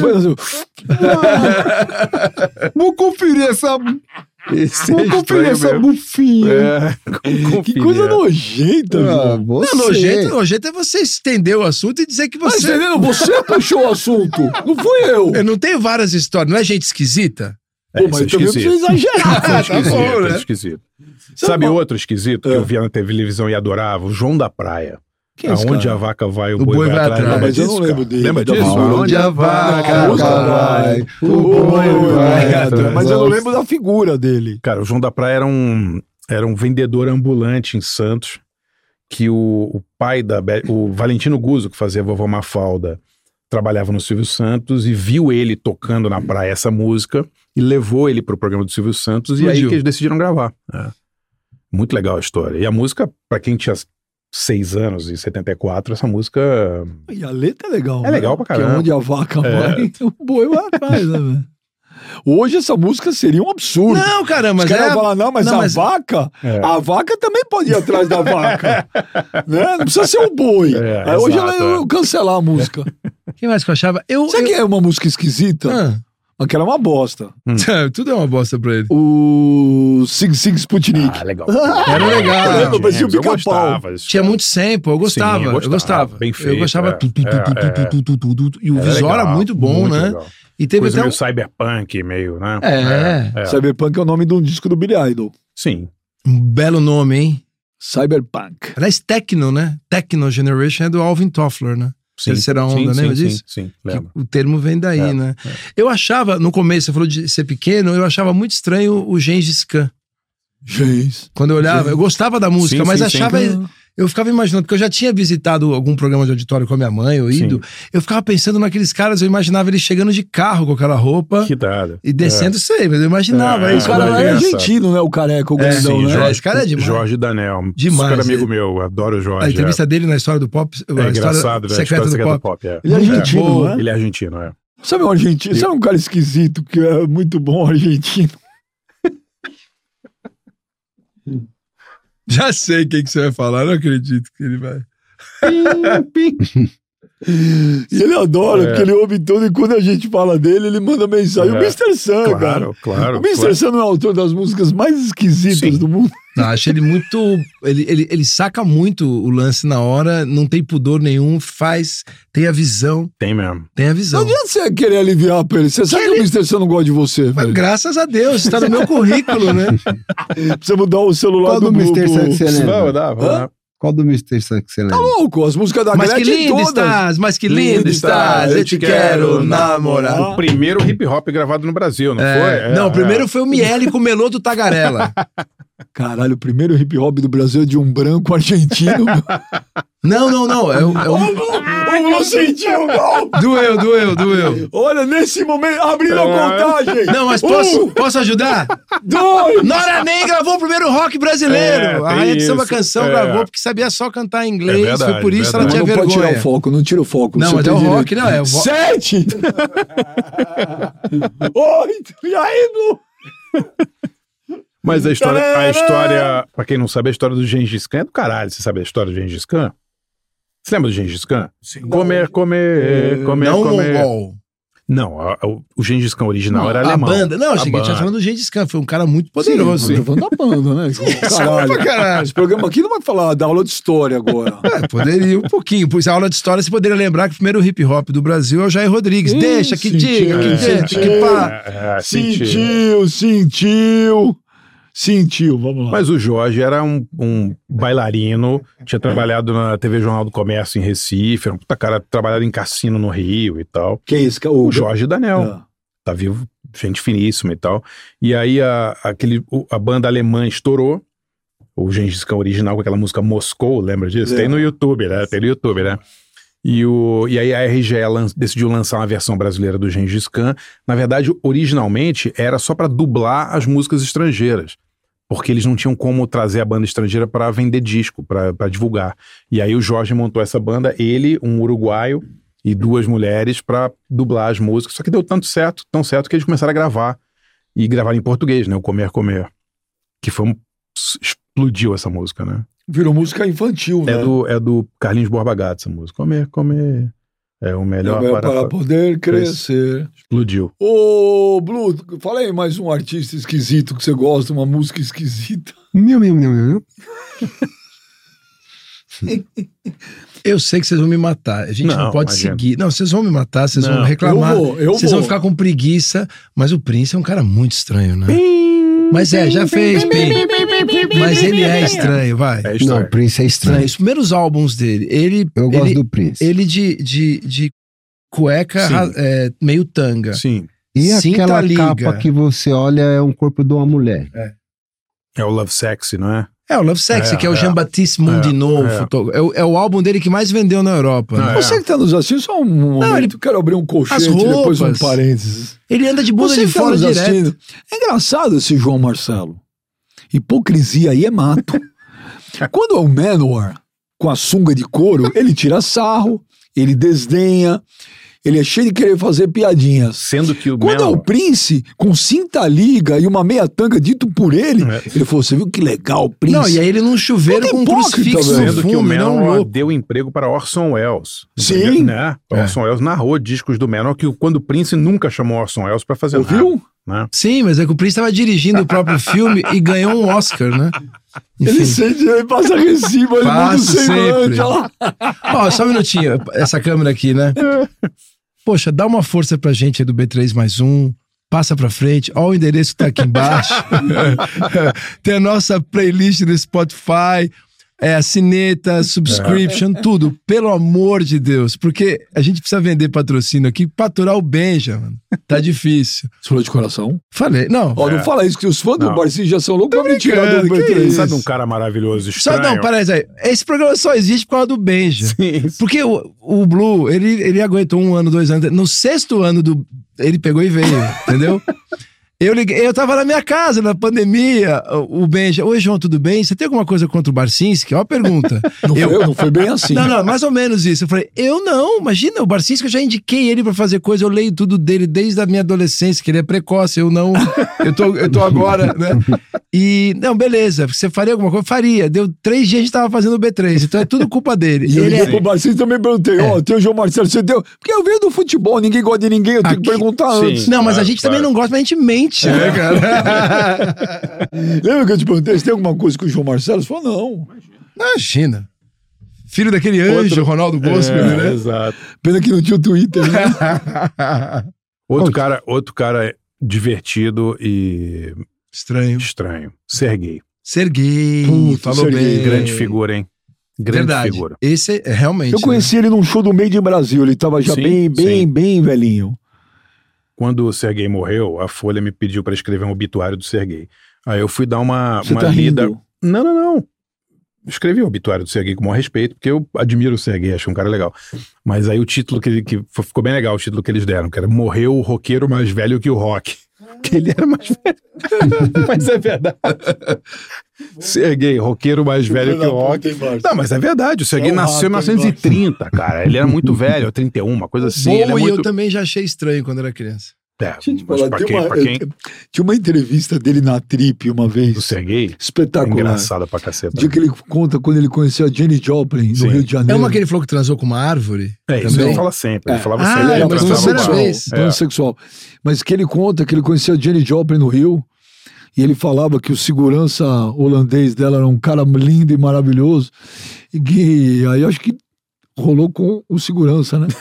Vou conferir essa... Esse Vou é conferir estranho essa mesmo. bufinha. Que Conferir, coisa nojenta, velho. Não, nojento é você estender o assunto e dizer que Mas você... entendendo? Você puxou o assunto. Não fui eu. Eu não tenho várias histórias, não é gente esquisita? Pô, mas também não precisa exagerar. Tá Esquisito, bom, né? esquisito. Sabe outro esquisito que eu via na televisão e adorava? O João da Praia. Quem é esse Aonde cara? a vaca vai, o O boi vai atrás. Lembra Mas eu não disso, lembro cara? dele. Lembra Da disso? música. Aonde a vaca vai, o boi vai atrás. Mas eu não lembro da figura dele. Cara, o João da Praia era um vendedor ambulante em Santos, que o pai o Valentino Guzzo, que fazia a Vovó Mafalda, trabalhava no Silvio Santos e viu ele tocando na praia essa música e levou ele pro programa do Silvio Santos e aí Explodiu. que eles decidiram gravar. Muito legal a história. E a música, pra quem tinha 6 anos, em 74, essa música... E a letra é legal. É legal pra caramba. Que onde a vaca vai, o boi vai atrás, né, velho? Hoje essa música seria um absurdo. Não, cara, Os mas caras falam, não, mas a vaca também pode ir atrás da vaca. Né? Não precisa ser um boi. Aí hoje exato, ela ia cancelar a música. Quem mais que eu achava? Sabe que é uma música esquisita? Aquela é uma bosta. Tudo é uma bosta pra ele. O Sig Sig Sputnik. Ah, legal. Era legal. Parecia um Eu pica-pau. gostava. Tinha muito sample, eu gostava. Sim, eu gostava. bem feito, eu gostava. E o Era visual era legal, muito bom, né? legal. E teve Coisa até meio cyberpunk, meio, né? Cyberpunk é o nome de um disco do Billy Idol. Sim. um belo nome, hein? Cyberpunk. Aliás, Techno, né? Techno Generation é do Alvin Toffler, né? Sim, Terceira onda, lembra disso? Sim, Que lembro. o termo vem daí, né? Eu achava, no começo, você falou de ser pequeno, eu achava muito estranho o Gengis Khan. Quando eu olhava, eu gostava da música, Sim, mas sim, achava... sim. Eu ficava imaginando, porque eu já tinha visitado algum programa de auditório com a minha mãe, ou ido, eu ficava pensando naqueles caras, eu imaginava eles chegando de carro com aquela roupa Que dada. e descendo, sei, mas eu imaginava isso. O cara quando eu é era criança. argentino, né? O careca, o grandão, Sim, né? Esse cara é demais. Jorge Danel. Demais, Super amigo é. meu, adoro o Jorge. A entrevista dele na história do pop, É a história engraçado, né? A secreta história do pop. Ele é argentino, boa. né? Ele é argentino, é. Sabe um argentino? Sabe um cara esquisito que é muito bom argentino? Já sei quem que você vai falar, não acredito que ele vai. E ele adora, porque ele ouve tudo e quando a gente fala dele, ele manda mensagem. O Mr. Sun, cara. Claro, claro. O Mr. Sun não é autor das músicas mais esquisitas Sim. do mundo. Não, acho ele muito. Ele saca muito o lance na hora, não tem pudor nenhum, tem a visão. Tem mesmo. Tem a Não visão. adianta você querer aliviar pra ele. Você sabe que o Mr. Sun não gosta de você, Mas velho. graças a Deus, está no meu currículo, né? Precisa mudar o celular Qual do do Mr. Sun que você Vamos lembra? dar, vamos dar. Qual do Mr. Sun que você Tá lembra? louco, as músicas da Mas que Gretchen lindo todas. estás, mas que lindo estás, eu te quero namorar. O primeiro hip hop gravado no Brasil, não É, foi? não, o primeiro foi o Miele com o Melô do Tagarela. Caralho, o primeiro hip hop do Brasil é de um branco argentino. Não. É o... Vamos sentir o golpe. Doeu. Olha, nesse momento, abrindo a contagem. Não, mas posso ajudar? 2. Nora Nem gravou o primeiro rock brasileiro. A tem Rainha de Samba isso, Canção gravou porque sabia só cantar em inglês. É verdade, foi por isso que verdade. ela tinha Não pode tirar vergonha. o foco, não tira o foco. Não, você mas é tem o direito. rock, não, é o 7. 8. E aí, Blue? Mas a história, pra quem não sabe, a história do Gengis Khan é do caralho. Você sabe a história do Gengis Khan? Você lembra do Gengis Khan? Sim. Comer. Não mongol. Não, o Gengis Khan original era A alemão. banda. Não, A achei que a gente banda. tá falando do Gengis Khan. Foi um cara muito poderoso. Sim, falando da banda, né? Caralho. Esse programa aqui não vai falar da aula de história agora. Poderia um pouquinho. Pois a aula de história, você poderia lembrar que o primeiro hip hop do Brasil é o Jair Rodrigues. Deixa que diga, que deixa, que pá. Sentiu, vamos lá. Mas o Jorge era um bailarino, tinha trabalhado na TV Jornal do Comércio em Recife, era um puta cara, trabalhado em cassino no Rio e tal. Que é isso? O Jorge Danel. Ah. Tá vivo, gente finíssima e tal. E aí a banda alemã estourou, o Gengis Khan original com aquela música Moscou, lembra disso? Tem no YouTube, né? E aí a RGE decidiu lançar uma versão brasileira do Gengis Khan. Na verdade, originalmente era só para dublar as músicas estrangeiras, porque eles não tinham como trazer a banda estrangeira para vender disco, para divulgar. E aí o Jorge montou essa banda, ele, um uruguaio e 2 mulheres para dublar as músicas. Só que deu tão certo que eles começaram a gravar. E gravaram em português, né? O Comer. Que explodiu essa música, né? Virou música infantil, né? É do Carlinhos Borba Gato, essa música. Comer. É o melhor para poder crescer. Explodiu. Ô, Blue, fala aí mais um artista esquisito que você gosta, uma música esquisita. Meu. Eu sei que vocês vão me matar. A gente não pode imagina. seguir. Não, vocês vão me matar, vocês vão reclamar. Vocês vão ficar com preguiça. Mas o Prince é um cara muito estranho, né? Mas já fez, mas ele é estranho, vai. É Não, estranho. o Prince é estranho. Os primeiros álbuns dele, Eu gosto do Prince. ele de cueca meio tanga. Sim. E Sinta aquela a liga. capa que você olha é um corpo de uma mulher. É o Love Sexy, não é? É o Love Sexy, que é o Jean-Baptiste Mondino. É o álbum dele que mais vendeu na Europa. né? Você que tá nos assistindo, só um momento. Quero abrir um colchete As e depois um roupas. parênteses. Ele anda de bunda Você de que tá fora nos direto. assistindo. É engraçado esse João Marcelo. Hipocrisia aí é mato. Quando é o Manowar com a sunga de couro, ele tira sarro, ele desdenha. Ele é cheio de querer fazer piadinhas. Sendo que o Quando é o Prince, com cinta liga e uma meia tanga dito por ele, ele falou, você viu que legal, Prince? Não, e aí ele num chuveiro com um crucifixo no Sendo que o fundo, não Manowar louco. deu emprego para Orson Welles. Sim. Né? Orson Welles narrou discos do Manowar que quando o Prince nunca chamou Orson Welles para fazer nada. Ouviu? Né? Sim, mas é que o Prince estava dirigindo o próprio filme e ganhou um Oscar, né? Ele passa recibo, ele muda o semblante, olha lá. Ó, só um minutinho, essa câmera aqui, né? Poxa, dá uma força pra gente aí do B3+1, passa pra frente, ó o endereço que tá aqui embaixo. Tem a nossa playlist no Spotify, a sineta, subscription, tudo. Pelo amor de Deus, porque a gente precisa vender patrocínio aqui pra aturar o Benja, mano. Tá difícil. Você falou de coração? Falei, não. Ó, não fala isso, que os fãs do Barcinho já são loucos pra me tirar do que B3. isso? Sabe um cara maravilhoso, Só, estranho? não, peraí. Esse programa só existe por causa do Benja. Sim. Porque o Blue, ele aguentou 1 ano, 2 anos. No 6º ano ele pegou e veio, entendeu? Eu tava na minha casa, na pandemia, o Benja. Oi, João, tudo bem? Você tem alguma coisa contra o Barcinski? Ó a pergunta. Não foi bem assim. Não, mais ou menos isso. Eu falei, eu não, imagina, o Barcinski, eu já indiquei ele pra fazer coisa, eu leio tudo dele desde a minha adolescência, que ele é precoce, eu não, eu tô agora, né? E, não, beleza, você faria alguma coisa? Faria. Deu 3 dias a gente tava fazendo o B3, então é tudo culpa dele. E ele pro Barcinski também perguntei, tem o João Marcelo, você deu? Porque eu venho do futebol, ninguém gosta de ninguém, eu tenho que perguntar antes. Não, mas a gente também não gosta, mas a gente mente, né, cara? Lembra que eu te perguntei se tem alguma coisa com o João Marcelo? Você falou, não. Imagina. Filho daquele anjo, Ronaldo Bosco, né? Exato. Pena que não tinha o Twitter, né? Outro cara divertido e estranho. Serguei. Falou Serguei. bem. Grande figura, hein? Grande Verdade. figura. Esse é realmente. Eu conheci ele num show do Made in Brasil, ele tava já Sim, bem velhinho. Quando o Serguei morreu, a Folha me pediu para escrever um obituário do Serguei. Aí eu fui dar uma Você tá lida. rindo? Não. Escrevi o obituário do Serguei com o maior respeito, porque eu admiro o Serguei, acho um cara legal. Mas aí o título que ficou bem legal, o título que eles deram, que era Morreu o roqueiro mais velho que o rock. Que ele era mais velho. Mas é verdade. Serguei, roqueiro mais velho que o rock. Não, mas é verdade, o Serguei nasceu em 1930, cara. Ele era muito velho, 31, uma coisa assim. Bom, ele é muito... eu também já achei estranho quando era criança. Deixa eu te mas falar, pra quem? tinha uma entrevista dele na Trip uma vez. Do Serguei? Espetacular. Engraçada pra caceta. O dia que ele conta quando ele conheceu a Jenny Joplin no Sim. Rio de Janeiro. É uma que ele falou que transou com uma árvore? Isso também? ele fala sempre. Ele falava Ah, sempre. Ele é, era mas transava primeira com ela. vez. Pansexual. Mas que ele conta que ele conheceu a Jenny Joplin no Rio e ele falava que o segurança holandês dela era um cara lindo e maravilhoso e que aí acho que rolou com o segurança, né?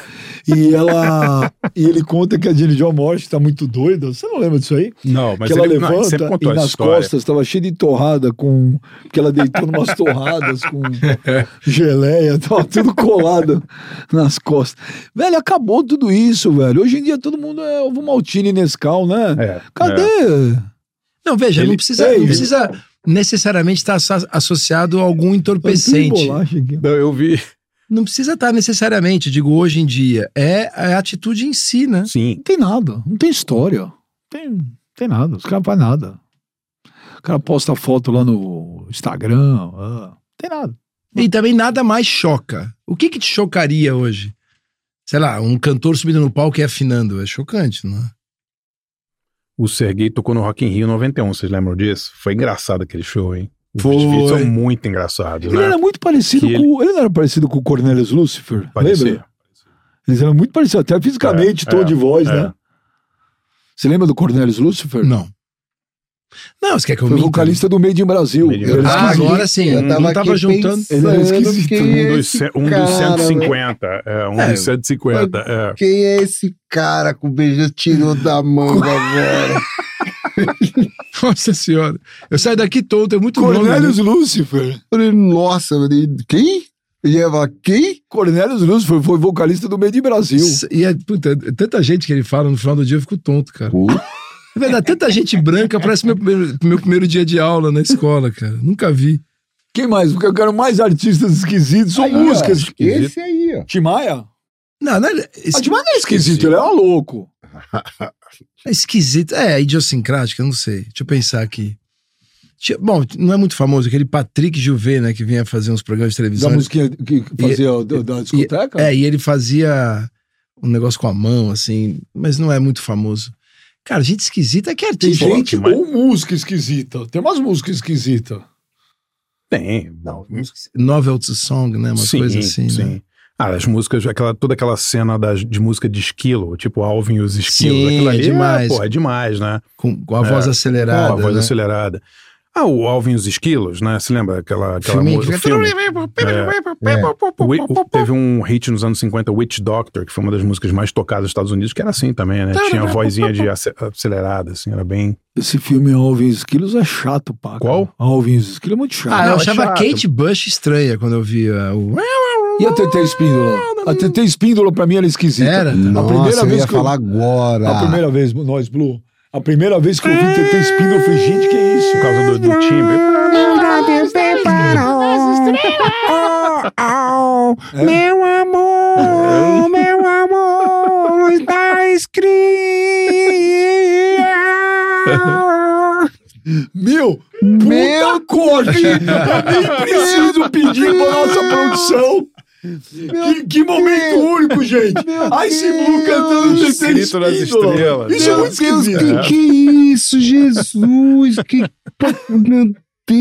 E ele conta que a Jenny Joplin morte tá muito doida. Você não lembra disso aí? Não, mas Que ela ele levanta sempre e contou essa nas história. costas tava cheio de torrada porque ela deitou numas torradas com geleia, tava tudo colado nas costas. Velho, acabou tudo isso, velho. Hoje em dia todo mundo é ovo maltine e Nescau, né? Cadê? Não, veja, não precisa necessariamente estar associado a algum entorpecente. Não, eu vi. Não precisa estar necessariamente, digo, hoje em dia. É a atitude em si, né? Sim. Não tem nada, não tem história. Tem nada, os caras não fazem nada. O cara posta foto lá no Instagram, não tem nada. E também nada mais choca. O que te chocaria hoje? Sei lá, um cantor subindo no palco e afinando. É chocante, não é? O Serguei tocou no Rock in Rio 91, vocês lembram disso? Foi engraçado aquele show, hein? Os Foi. vídeos são muito engraçados, Ele né? era muito parecido Que com... Ele não era parecido com o Cornelius Lucifer? Parecia. Lembra? Eles eram muito parecidos, até fisicamente, tom de voz, né? Você lembra do Cornelius Lucifer? Não. Não, você quer que eu Foi minta? vocalista do Made in Brasil. Made in Ele era Brasil. esquisito. Agora sim, Eu não tava aqui juntando. Ele era esquisito. quem é esse Um dos cara, 150. Dos 150. Quem é esse cara que o Benja tirou da manga agora? Nossa senhora. Eu saio daqui tonto, é muito longe. Cornelius Lucifer. Eu falei, nossa, eu falei, quem? Ele ia falar, quem? Cornelius Lucifer foi vocalista do Made in Brasil. E puta, tanta gente que ele fala, no final do dia eu fico tonto, cara. É verdade, tanta gente branca, parece meu primeiro dia de aula na escola, cara. Nunca vi. Quem mais? Porque eu quero mais artistas esquisitos. São Aí, músicas ó, esquisitas. esse aí, ó. Tim Maia? Não, não é, A Tim Maia não é esquisito, ele é um louco. é esquisito. É idiosincrática, não sei. Deixa eu pensar aqui. Bom, não é muito famoso aquele Patrick Juvet, né, que vinha fazer uns programas de televisão. Da musiquinha que fazia da discoteca? E ele fazia um negócio com a mão, assim, mas não é muito famoso. Cara, gente esquisita que Tem artista. gente ou música esquisita. Tem umas músicas esquisitas. Tem. Não, novelty song, né? Uma coisa assim, né? As músicas, toda aquela cena de música de esquilo, tipo Alvin e os esquilos. Sim, aquilo ali demais. É demais, né? Com a voz acelerada. Com a voz né? acelerada. O Alvin e os esquilos, né? Você lembra aquela música? Teve um hit nos anos 50, Witch Doctor, que foi uma das músicas mais tocadas dos Estados Unidos, que era assim também, né? Tinha a vozinha de acelerada, assim, era bem... Esse filme Alvin e os Esquilos é chato, pá. Qual? Alvin e os Esquilos é muito chato. eu é achava chato. Kate Bush estranha quando eu via o... E a TT Espíndola? A TT Espíndola pra mim era esquisita. Era? Nossa, a primeira eu vez ia que eu... falar agora. A primeira vez, nós, Blue. A primeira vez que eu vi TT Espíndola, eu falei, gente, que é isso? Por causa do timbre. Meu amor, está escrito. Meu corte! Eu nem preciso pedir pra nossa produção. Que momento único, gente! Ice Blue cantando TT Escrito nas Espíndola. estrelas. Isso é muito esquisito. Que isso, Jesus? Meu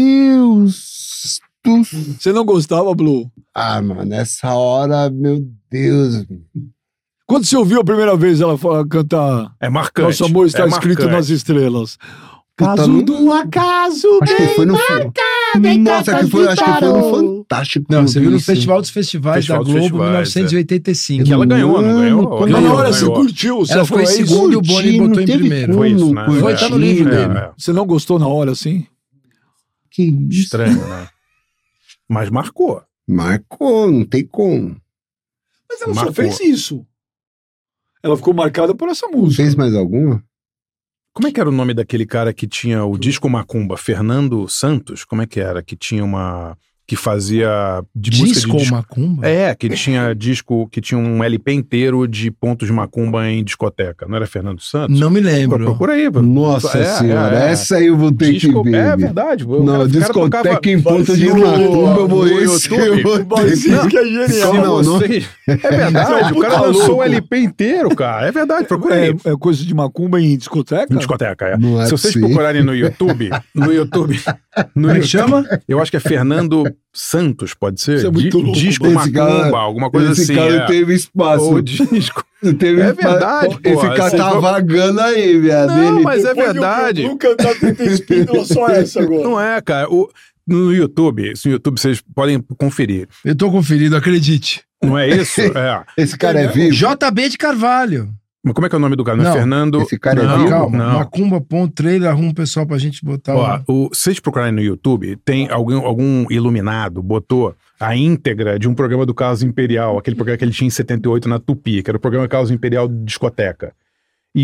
Deus. Você não gostava, Blue? Mano, nessa hora, meu Deus. Quando você ouviu a primeira vez ela cantar É marcante. Nosso amor está escrito marcante. nas estrelas? Puta, Caso não- do acaso. Acho que foi no Nossa, acho que foi no Fantástico. Não, você viu no isso. Festival dos Festivais Festival da dos Globo, Festivais, 1985. Que ela ganhou, não ganhou? Quando Mas na Ganhou, hora você ganhou. curtiu, você Ela ficou em falou, é isso? segundo e o Boni Curti, botou não em teve primeiro. Foi isso, né? Foi, tá no livro dele. Você não gostou na hora, assim? Que isso? Estranho, né? Mas marcou. Marcou, não tem como. Mas ela Marcou. só fez isso. Ela ficou marcada por essa música. Fez mais alguma? Como é que era o nome daquele cara que tinha o disco Macumba? Fernando Santos? Como é que era? Que tinha uma... Que fazia... Disco ou macumba? Que tinha disco... Que tinha um LP inteiro de pontos de macumba em discoteca. Não era Fernando Santos? Não me lembro. Procura aí. Nossa senhora, essa aí eu vou ter Disco, que ver. é verdade. Não, discoteca em ponto de macumba, eu vou esse. Eu vou ter Isso que é genial. Não, não. É verdade. O cara Tá lançou louco. o LP inteiro, cara. É verdade. Procura aí. É coisa de macumba em discoteca? Em discoteca, é. Não é Se vocês possível. procurarem no YouTube, Como é que chama? eu acho que é Fernando Santos, pode ser? Isso é muito louco, Disco esse Macumba, cara- alguma coisa Esse assim. cara é. teve espaço. Ou disco. Teve É espaço. verdade, pô. Esse cara Vocês tá vão- vagando aí, viado. Não, Ele- mas é verdade. Nunca cantar TT Espíndola, só essa agora. Não é, cara. No YouTube vocês podem conferir. Eu tô conferindo, acredite. Não é isso? É. Esse cara é vivo. JB de Carvalho. Mas como é que é o nome do cara? Não é Não, Fernando... esse cara é não, vivo? Calma, Não. macumba.trailer, arruma um pessoal pra gente botar Ó, se vocês procurarem no YouTube, tem algum iluminado botou a íntegra de um programa do Carlos Imperial, aquele programa que ele tinha em 78 na Tupi, que era o programa Carlos Imperial de discoteca. E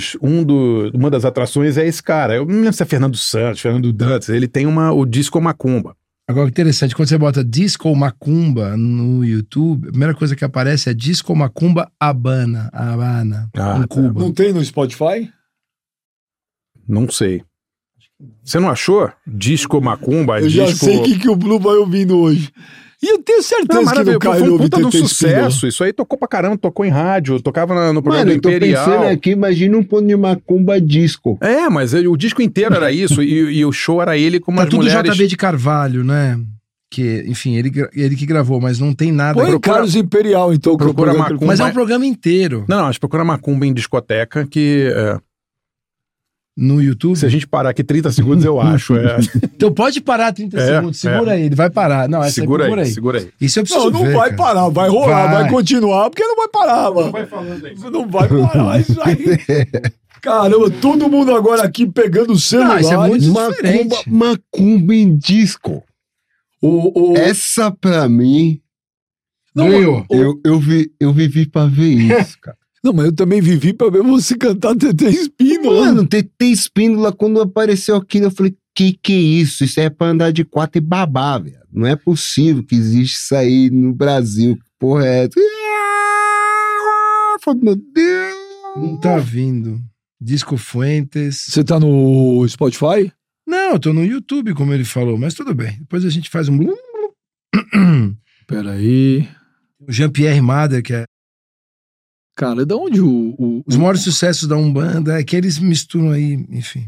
uma das atrações é esse cara. Eu não lembro se é Fernando Santos, Fernando Dantas, ele tem o Disco Macumba. Agora, que interessante, quando você bota Disco Macumba no YouTube, a primeira coisa que aparece é Disco Macumba Habana, em Cuba. Não tem no Spotify? Não sei. Você não achou? Disco Macumba, Eu já disco... sei o que o Blue vai ouvindo hoje. E eu tenho certeza que maravilha, no carro foi ele um ouve puta de um TT Espíndola. sucesso. Isso aí tocou pra caramba, tocou em rádio, tocava no programa Mano, do eu tô Imperial. pensando aqui, imagina um ponto de macumba disco. É, mas o disco inteiro era isso, e o show era ele com Tá umas tudo mulheres... JB de Carvalho, né? Que, enfim, ele que gravou, mas não tem nada. Põe Carlos Imperial, então. que é o procura programa que ele Macumba. Mas é um programa inteiro Não, mas procura Macumba em discoteca, que no YouTube. se a gente parar aqui 30 segundos, eu acho. Então pode parar 30 É, segundos, segura aí, ele vai parar. Não, essa Segura aí, aí, segura aí. Isso eu preciso Não ver, vai cara. parar, vai rolar, vai continuar, porque não vai parar, mano. falando aí. Não vai parar isso aí. Caramba, todo mundo agora aqui pegando o celular. Não, isso é muito Macumba, diferente. macumba em disco. Essa pra mim, Ganhou. eu vivi pra ver isso, cara. Não, mas eu também vivi pra ver você cantar TT Espíndola. Mano, TT Espíndola, quando apareceu aquilo, eu falei, que é isso? Isso é pra andar de quatro e babar, velho. Não é possível que existe isso aí no Brasil. Que porra é essa? Meu Deus! Não tá vindo. Disco Fuentes. Você tá no Spotify? Não, eu tô no YouTube, como ele falou, mas tudo bem. Depois a gente faz um... Peraí. O Jean-Pierre Mader, que é... Cara, da onde Os maiores sucessos da Umbanda é que eles misturam aí, enfim.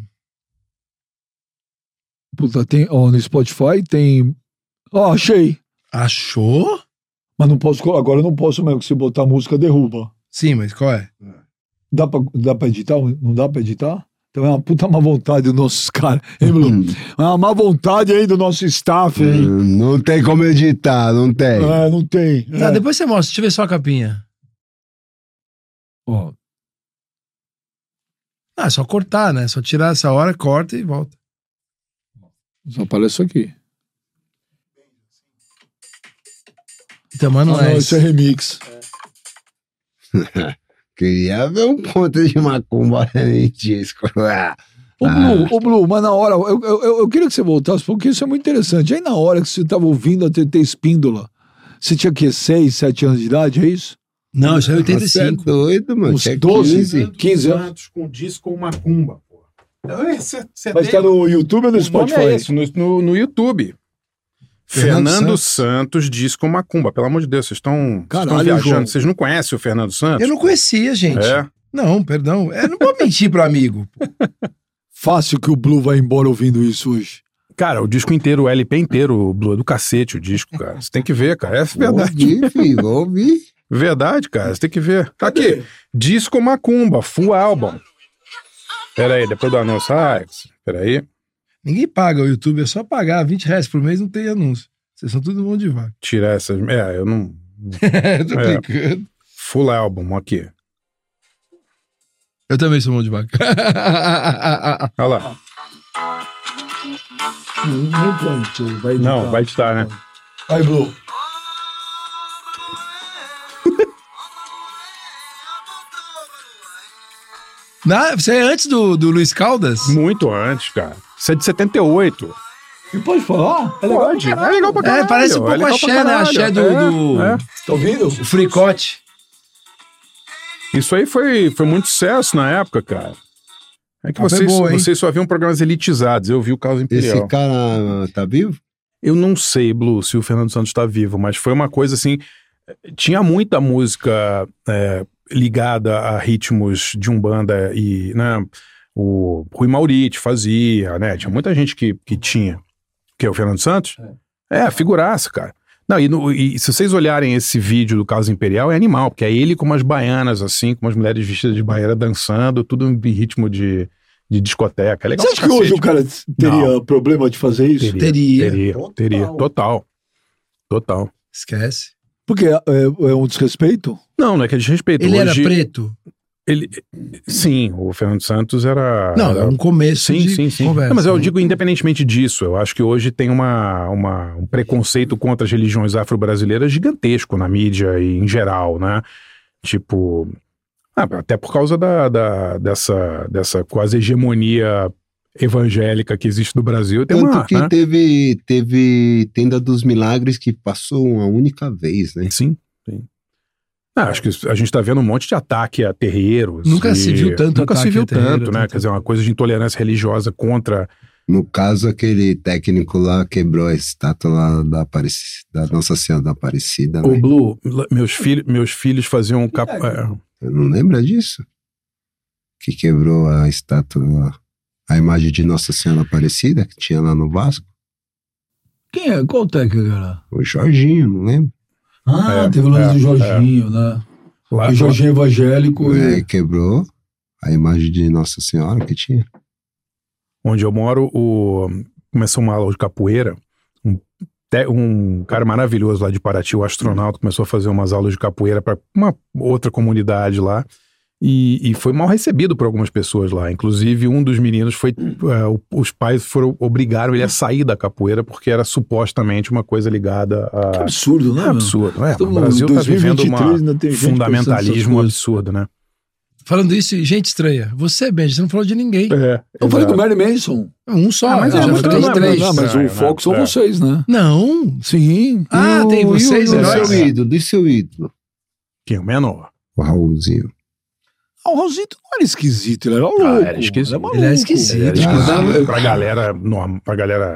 Puta, tem... Ó, no Spotify tem... Ó, achei. Achou? Mas não posso... Agora eu não posso mesmo, que se botar música, derruba. Sim, mas qual é? Dá pra editar? Não dá pra editar? Então é uma puta má vontade dos nossos caras. Hein, Blue? É uma má vontade aí do nosso staff, hein? Não tem como editar, não tem. Não tem. Tá, depois você mostra, deixa eu ver só a capinha. Ó. É só cortar, né? Só tirar essa hora, corta e volta. Só aparece isso aqui. Então, mano, Não, isso é remix. Queria ver um ponto de macumba em disco. Ô, Blue, mas na hora, eu queria que você voltasse, porque isso é muito interessante. Aí na hora que você tava ouvindo a TT Espíndola, você tinha que 6, 7 anos de idade, é isso? Não, isso é Você é 85. doido, mano. Uns Tinha 12, 15 anos. Com disco macumba, pô. Mas tá no YouTube ou no Spotify? É esse, no YouTube. Fernando Fernando Santos disco macumba. Pelo amor de Deus, vocês estão viajando. João. Vocês não conhecem o Fernando Santos? Eu não conhecia, gente. É. Não, perdão. Eu não vou mentir pro amigo. Fácil que o Blue vai embora ouvindo isso hoje. Cara, o disco inteiro, o LP inteiro, Blue, é do cacete o disco, cara. Você tem que ver, cara. É verdade. Ouvi, filho, ouvi. Verdade, cara. Você tem que ver. Tá aqui. Disco macumba, full album. Pera aí, depois do anúncio. Pera aí. Ninguém paga o YouTube, é só pagar R$20 por mês, não tem anúncio. Vocês são tudo mão de vaca. Tirar essas... eu não... Tô brincando. Full album, aqui. Eu também sou mão de vaca. Olha lá. Não pode, vai editar. Não, vai estar, né? Vai, Blue. Você é antes do Luiz Caldas? Muito antes, cara. Isso é de 78. E pode falar? É legal. Pode. É legal pra caralho. Parece um pouco axé, né? Axé do Tá ouvindo? o Fricote. Isso aí foi muito sucesso na época, cara. É que vocês só viam programas elitizados. Eu vi o Caos Imperial. Esse cara tá vivo? Eu não sei, Blue, se o Fernando Santos tá vivo, mas foi uma coisa assim... Tinha muita música ligada a ritmos de Umbanda e, né, o Rui Mauriti fazia, né? Tinha muita gente que tinha. Que é o Fernando Santos? Figuraça, cara. Não, e se vocês olharem esse vídeo do Caos Imperial, é animal, porque é ele com umas baianas, assim, com umas mulheres vestidas de baiana dançando, tudo em ritmo de discoteca. É legal. Você acha que hoje o cara teria problema de fazer isso? Teria. Total. Esquece. Porque é um desrespeito? Não é que é desrespeito. Ele hoje, era preto? Sim, o Fernando Santos era... Não, é um começo de conversa. Não, mas eu digo independentemente disso, eu acho que hoje tem um preconceito contra as religiões afro-brasileiras gigantesco na mídia e em geral, né? Tipo... até por causa dessa quase hegemonia evangélica que existe no Brasil. Tanto que teve Tenda dos Milagres que passou uma única vez, né? Sim. Acho que a gente tá vendo um monte de ataque a terreiros. Nunca se viu tanto né? Quer dizer, uma coisa de intolerância religiosa contra... No caso, aquele técnico lá quebrou a estátua lá da Nossa Senhora da Aparecida. O Blue, meus filhos faziam... Eu não lembro disso? Que quebrou a estátua, a imagem de Nossa Senhora Aparecida, que tinha lá no Vasco. Quem é? Qual técnico era? O Jorginho, não lembro. Teve o lance do Jorginho, né? O Jorginho evangélico. Quebrou a imagem de Nossa Senhora que tinha. Onde eu moro, começou uma aula de capoeira. Um cara maravilhoso lá de Paraty, o astronauta, começou a fazer umas aulas de capoeira para uma outra comunidade lá. E foi mal recebido por algumas pessoas lá. Inclusive, um dos meninos os pais obrigaram ele a sair da capoeira porque era supostamente uma coisa ligada a... Que absurdo, né? Absurdo. O Brasil está vivendo um fundamentalismo absurdo, né? Falando isso, gente estranha. Você, Benji, você não falou de ninguém. Eu falei do Mary Manson. Um só. Mas já falei de três. Mas o foco são vocês, né? Não. Sim. Tem vocês. E seu ídolo? Quem? O menor? O Raulzinho. O Raulzinho não era esquisito, ele era louco. Era esquisito. Ele é esquisito. Pra galera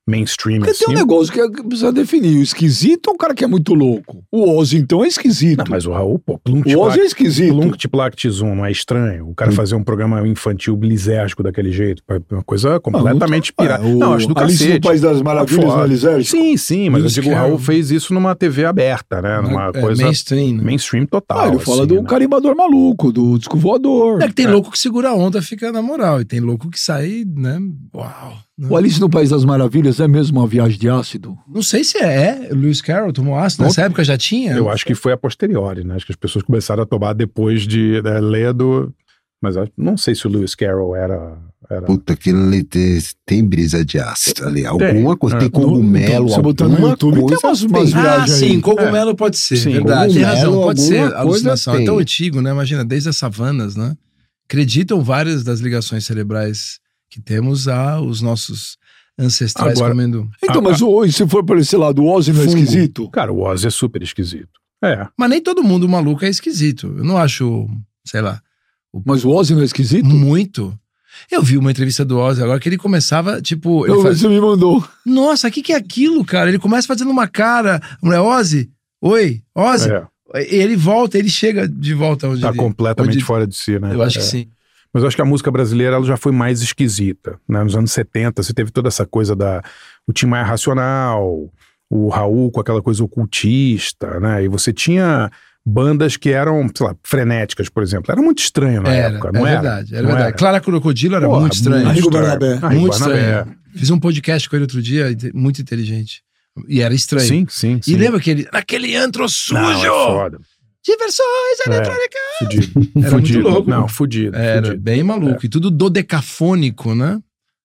mainstream. Porque assim. tem um negócio que precisa definir. O esquisito é um cara que é muito louco. O Ozzy, então, é esquisito. Não, mas o Raul, pô, o Ozzy é esquisito. Plunct Zoom, não é estranho? O cara fazer um programa infantil lisérgico daquele jeito, uma coisa completamente pirata. Não, acho do Alice no País das Maravilhas não é lisérgico? Sim, mas eu digo, o Raul fez isso numa TV aberta, né? Numa coisa mainstream, né? Mainstream total. Ele fala do carimbador maluco, do disco voador. É que tem louco que segura a onda, fica na moral, e tem louco que sai, né? Uau. Né? O Alice no País das Maravilhas é mesmo uma viagem de ácido? Não sei se é. Lewis Carroll tomou ácido nessa época, já tinha? Eu acho que foi a posteriori, né? Acho que as pessoas começaram a tomar depois de ler do... Mas não sei se o Lewis Carroll era... Puta, aquilo ali tem brisa de ácido ali. Alguma coisa, tem cogumelo, você botou no YouTube, tem umas viagens aí. Sim, cogumelo pode ser, Sim, verdade. Tem razão, pode ser alguma alucinação. coisa É tão tem. antigo, né? Imagina, desde as savanas, né? Acreditam várias das ligações cerebrais que temos aos nossos ancestrais Agora, comendo. Então, mas se for por esse lado, o Ozzy não é Fungo. esquisito? Cara, o Ozzy é super esquisito. É. Mas nem todo mundo maluco é esquisito. Eu não acho, sei lá, Mas o Ozzy não é esquisito? muito. Eu vi uma entrevista do Ozzy agora que ele começava, tipo... Você me mandou. Nossa, o que é aquilo, cara? Ele começa fazendo uma cara. Mulher, Ozzy? Oi, Ozzy? E ele volta, ele chega de volta onde Tá ele... completamente fora de si, né? Eu acho que sim. Mas eu acho que a música brasileira ela já foi mais esquisita, né? Nos anos 70 você teve toda essa coisa o Tim Maia racional, o Raul com aquela coisa ocultista, né? E você tinha bandas que eram, sei lá, frenéticas, por exemplo. Era muito estranho na época, não era? Verdade, era Não verdade. era? Clara Crocodilo era muito estranho. Arrigo Barnabé. Muito estranho. Fiz um podcast com ele outro dia, muito inteligente. E era estranho. Sim. E lembra aquele antro sujo? Não, é foda. Diversões eletrônicas. Fudido. Era Fudido. muito louco. Não, fudido. Era fudido. bem maluco. E tudo dodecafônico, né?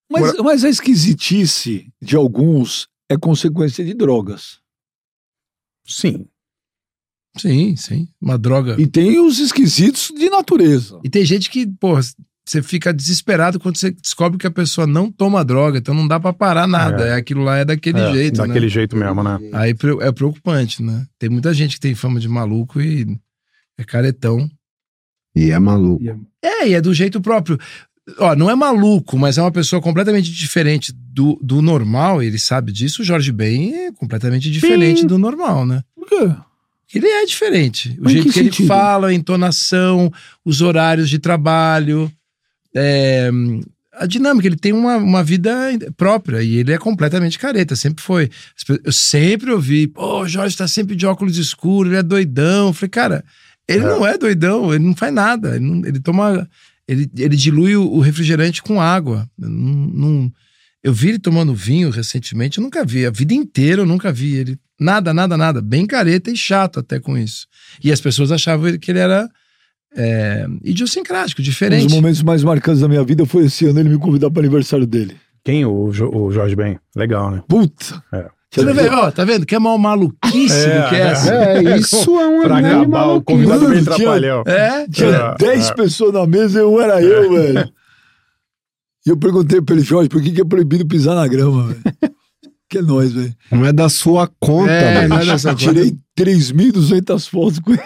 Mas a esquisitice de alguns é consequência de drogas. Sim. Sim. Uma droga. E tem os esquisitos de natureza. E tem gente que, porra, você fica desesperado quando você descobre que a pessoa não toma droga, então não dá pra parar nada. Aquilo lá é daquele jeito, Daquele né? jeito mesmo, né? Aí é preocupante, né? Tem muita gente que tem fama de maluco e é caretão. E é maluco. E é do jeito próprio. Ó, não é maluco, mas é uma pessoa completamente diferente do normal, ele sabe disso. O Jorge Ben é completamente diferente do normal, né? Por quê? Ele é diferente. O Mas jeito que que ele sentido? fala, a entonação, os horários de trabalho, a dinâmica. Ele tem uma vida própria e ele é completamente careta, sempre foi. Eu sempre ouvi, pô, o Jorge tá sempre de óculos escuros, ele é doidão. Eu falei, cara, ele não é doidão, ele não faz nada. Ele toma... Ele dilui o refrigerante com água. Eu vi ele tomando vinho recentemente, eu nunca vi. A vida inteira eu nunca vi ele. Nada. Bem careta e chato até com isso. E as pessoas achavam que ele era idiosincrático, Um diferente. dos momentos mais marcantes da minha vida foi esse ano ele me convidar para o aniversário dele. Quem? O Jorge Ben. Legal, né? Puta! Você não vê, ó, tá vendo? Que é mal maluquice que é essa. Isso é um Pra grande acabar o maluquice. convidado bem Tinha- trapalhão. Tinha 10 pessoas na mesa e eu era eu, velho. E eu perguntei pra ele, Jorge, por que é proibido pisar na grama, velho? Que é nóis, velho. Não é da sua conta, velho. não é dessa coisa. Tirei 3.200 fotos com ele.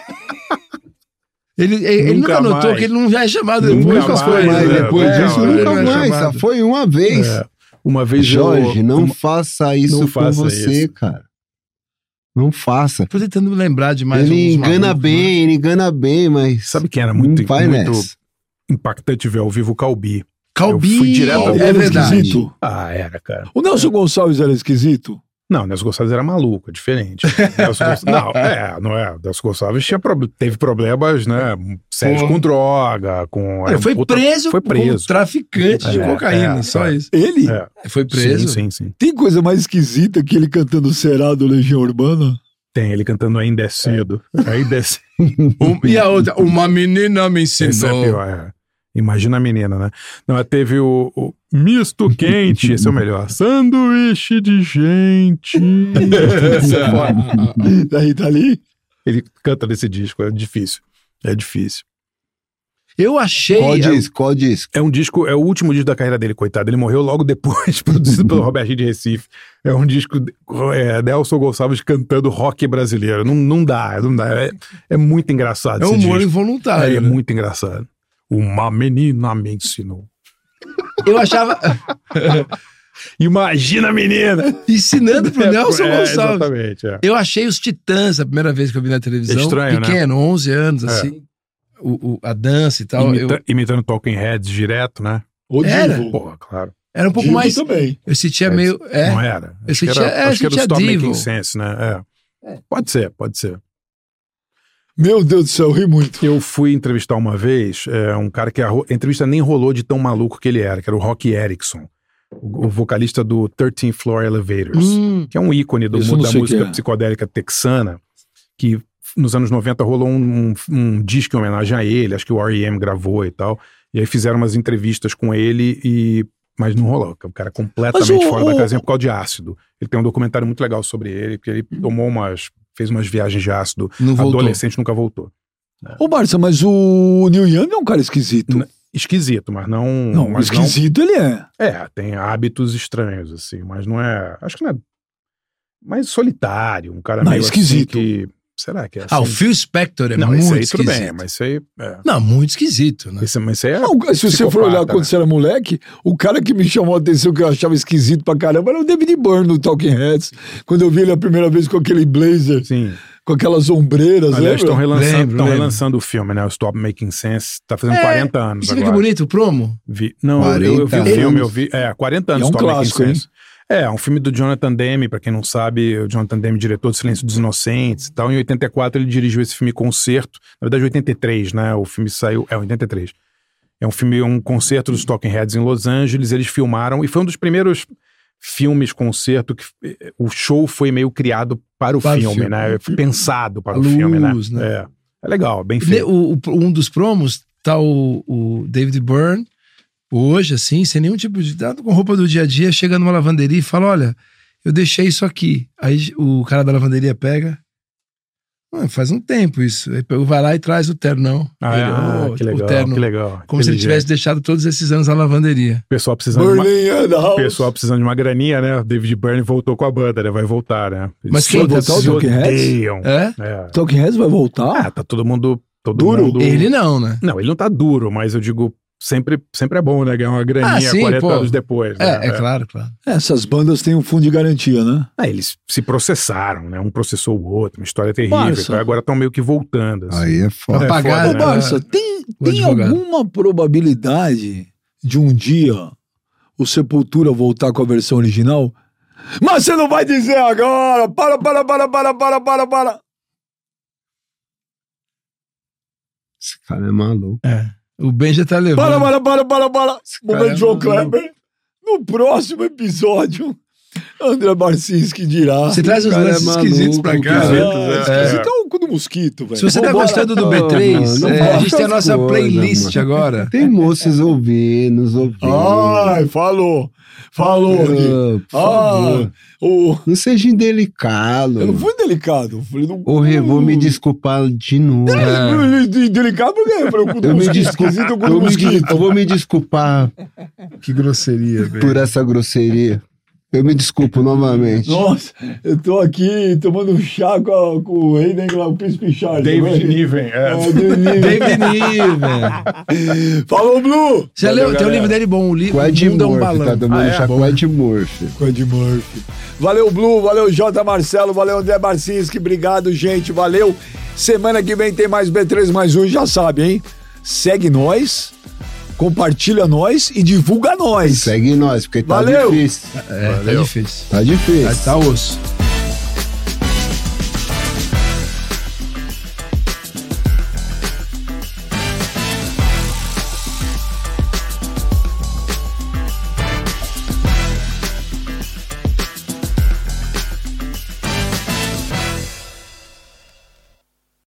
Ele nunca Nunca notou mais. que ele não já é chamado Nunca depois com as mais, coisas. Mas né? depois disso, ele nunca não é mais. chamado. Só foi uma vez. Uma vez Jorge, não faça isso não com faça você, isso. cara. Não faça. Tô tentando me lembrar de mais Ele uns engana malucos, né? bem, ele engana bem, mas... Sabe quem era muito, não vai muito nessa. impactante ver ao vivo? O Calbi. Calbi, Eu fui direto ao- é verdade. Esquisito. Ah, era, cara. O Nelson Gonçalves era esquisito? Não, Nelson Gonçalves era maluco, é diferente. Nelson Gonçalves, não é. Nelson Gonçalves teve problemas, né? Sérios Porra. com droga, com... Ele foi preso Foi preso. como traficante de cocaína, só isso. Ele? É. Foi preso. Sim. Tem coisa mais esquisita que ele cantando Será do Legião Urbana? Tem ele cantando Ainda é Cedo. Ainda é Cedo. E a outra, uma menina me Esse é ensinou. pior, Imagina a menina, né? Não, teve o misto quente, esse é o melhor. Sanduíche de gente. Esse é foda. Daí tá ali? Ele canta nesse disco, é difícil. Eu achei... Qual disco? É um disco, é o último disco da carreira dele, coitado. Ele morreu logo depois, produzido pelo Robertinho de Recife. É um disco, Nelson Gonçalves cantando rock brasileiro. Não dá. É muito engraçado É esse humor disco. involuntário. É né? muito engraçado. Uma menina me ensinou. Eu achava... Imagina a menina! Ensinando pro Nelson Gonçalves. Exatamente, é. Eu achei os Titãs a primeira vez que eu vi na televisão. Estranho, pequeno, 11 anos, assim. A dança e tal. Imitando Talking Heads direto, né? Era? Porra, claro. Era um pouco Divo mais... também. Eu sentia meio... Não era? Eu sentia, acho que era o Stop Divo. Making Sense, né? Pode ser. Meu Deus do céu, eu ri muito. Eu fui entrevistar uma vez um cara que a entrevista nem rolou de tão maluco que ele era, que era o Rocky Erickson, o vocalista do 13th Floor Elevators, que é um ícone da música psicodélica texana, que nos anos 90 rolou um disco em homenagem a ele, acho que o R.E.M. gravou e tal, e aí fizeram umas entrevistas com ele, mas não rolou, o cara completamente fora da casinha por causa de ácido. Ele tem um documentário muito legal sobre ele, porque ele fez umas viagens de ácido, adolescente, nunca voltou. Ô, Barça, mas o Neil Young é um cara esquisito. Esquisito, mas não... Não, esquisito ele é. Tem hábitos estranhos, assim, mas não é... Acho que não é... Mais solitário, um cara meio esquisito. Assim que... Será que é assim? O Phil Spector é não, muito isso aí esquisito. Tudo bem, mas isso aí... Não, muito esquisito, né? Mas isso aí se você for olhar quando você era moleque, o cara que me chamou a atenção, que eu achava esquisito pra caramba, era o David Byrne, no Talking Heads. Quando eu vi ele a primeira vez com aquele blazer, com aquelas ombreiras, aliás, estão relançando lembro. o filme, né? O Stop Making Sense. Tá fazendo 40 anos agora. Você viu que bonito o promo? Eu vi o filme, 40 anos é um Stop clássico, Making Sense. É um filme do Jonathan Demme, pra quem não sabe, o Jonathan Demme, diretor do Silêncio dos Inocentes e tal. Em 84 ele dirigiu esse filme Concerto, na verdade 83, né? O filme saiu, 83. É um concerto dos Talking Heads em Los Angeles, eles filmaram, e foi um dos primeiros filmes concerto que o show foi meio criado para o filme, né? Foi pensado para o filme, né? É legal, bem feito. Um dos promos tá o David Byrne, hoje, assim, sem nenhum tipo de... com roupa do dia a dia, chega numa lavanderia e fala, olha, eu deixei isso aqui. Aí o cara da lavanderia pega... faz um tempo isso. Aí vai lá e traz o ternão. Que legal, o terno, que legal. Como se ele tivesse deixado todos esses anos na lavanderia. O pessoal precisando de uma graninha, né? O David Byrne voltou com a banda, né? Vai voltar, né? Mas quem vai voltar? O Talking Heads? Talking Heads vai voltar? Tá todo mundo duro? Ele não, né? Não, ele não tá duro, mas eu digo... Sempre é bom, né? Ganhar uma graninha 40 anos depois. Né? Claro. Essas bandas têm um fundo de garantia, né? Eles se processaram, né? Um processou o outro, uma história terrível. Então agora estão meio que voltando. Assim. Aí é foda. Ô, Barça, tem alguma probabilidade de um dia o Sepultura voltar com a versão original? Mas você não vai dizer agora! Para! Esse cara é maluco. O Ben já tá levando. Para. Momento João Kleber. No próximo episódio, André Barcinski dirá. Você traz os lances esquisitos pra cá. Esquisito é o cu do mosquito, velho. Se você tá gostando do B3, a gente tem a nossa playlist agora. Tem moças ouvindo. Ai, falou. Por favor. Não seja indelicado. Eu não fui delicado. Eu vou me desculpar de novo. Delicado por quê? Eu vou me desculpar. Que grosseria, velho. Por essa grosseria. Eu me desculpo novamente. Nossa, eu tô aqui tomando um chá com o rei da Inglaterra, o príncipe Charles. David Niven. David Niven. Falou, Blue! Você leu? Tem um livro dele bom, o livro O Ed Mundo é um Murphy, balão. tá tomando chá com o Ed Murphy. Valeu, Blue, valeu, J. Marcelo, valeu, André Barcinski, obrigado, gente, valeu. Semana que vem tem mais B3 mais um, já sabe, hein? Segue nós, compartilha nós e divulga nós. Segue nós, porque tá Valeu. difícil. Tá difícil. Tá difícil. Tá osso.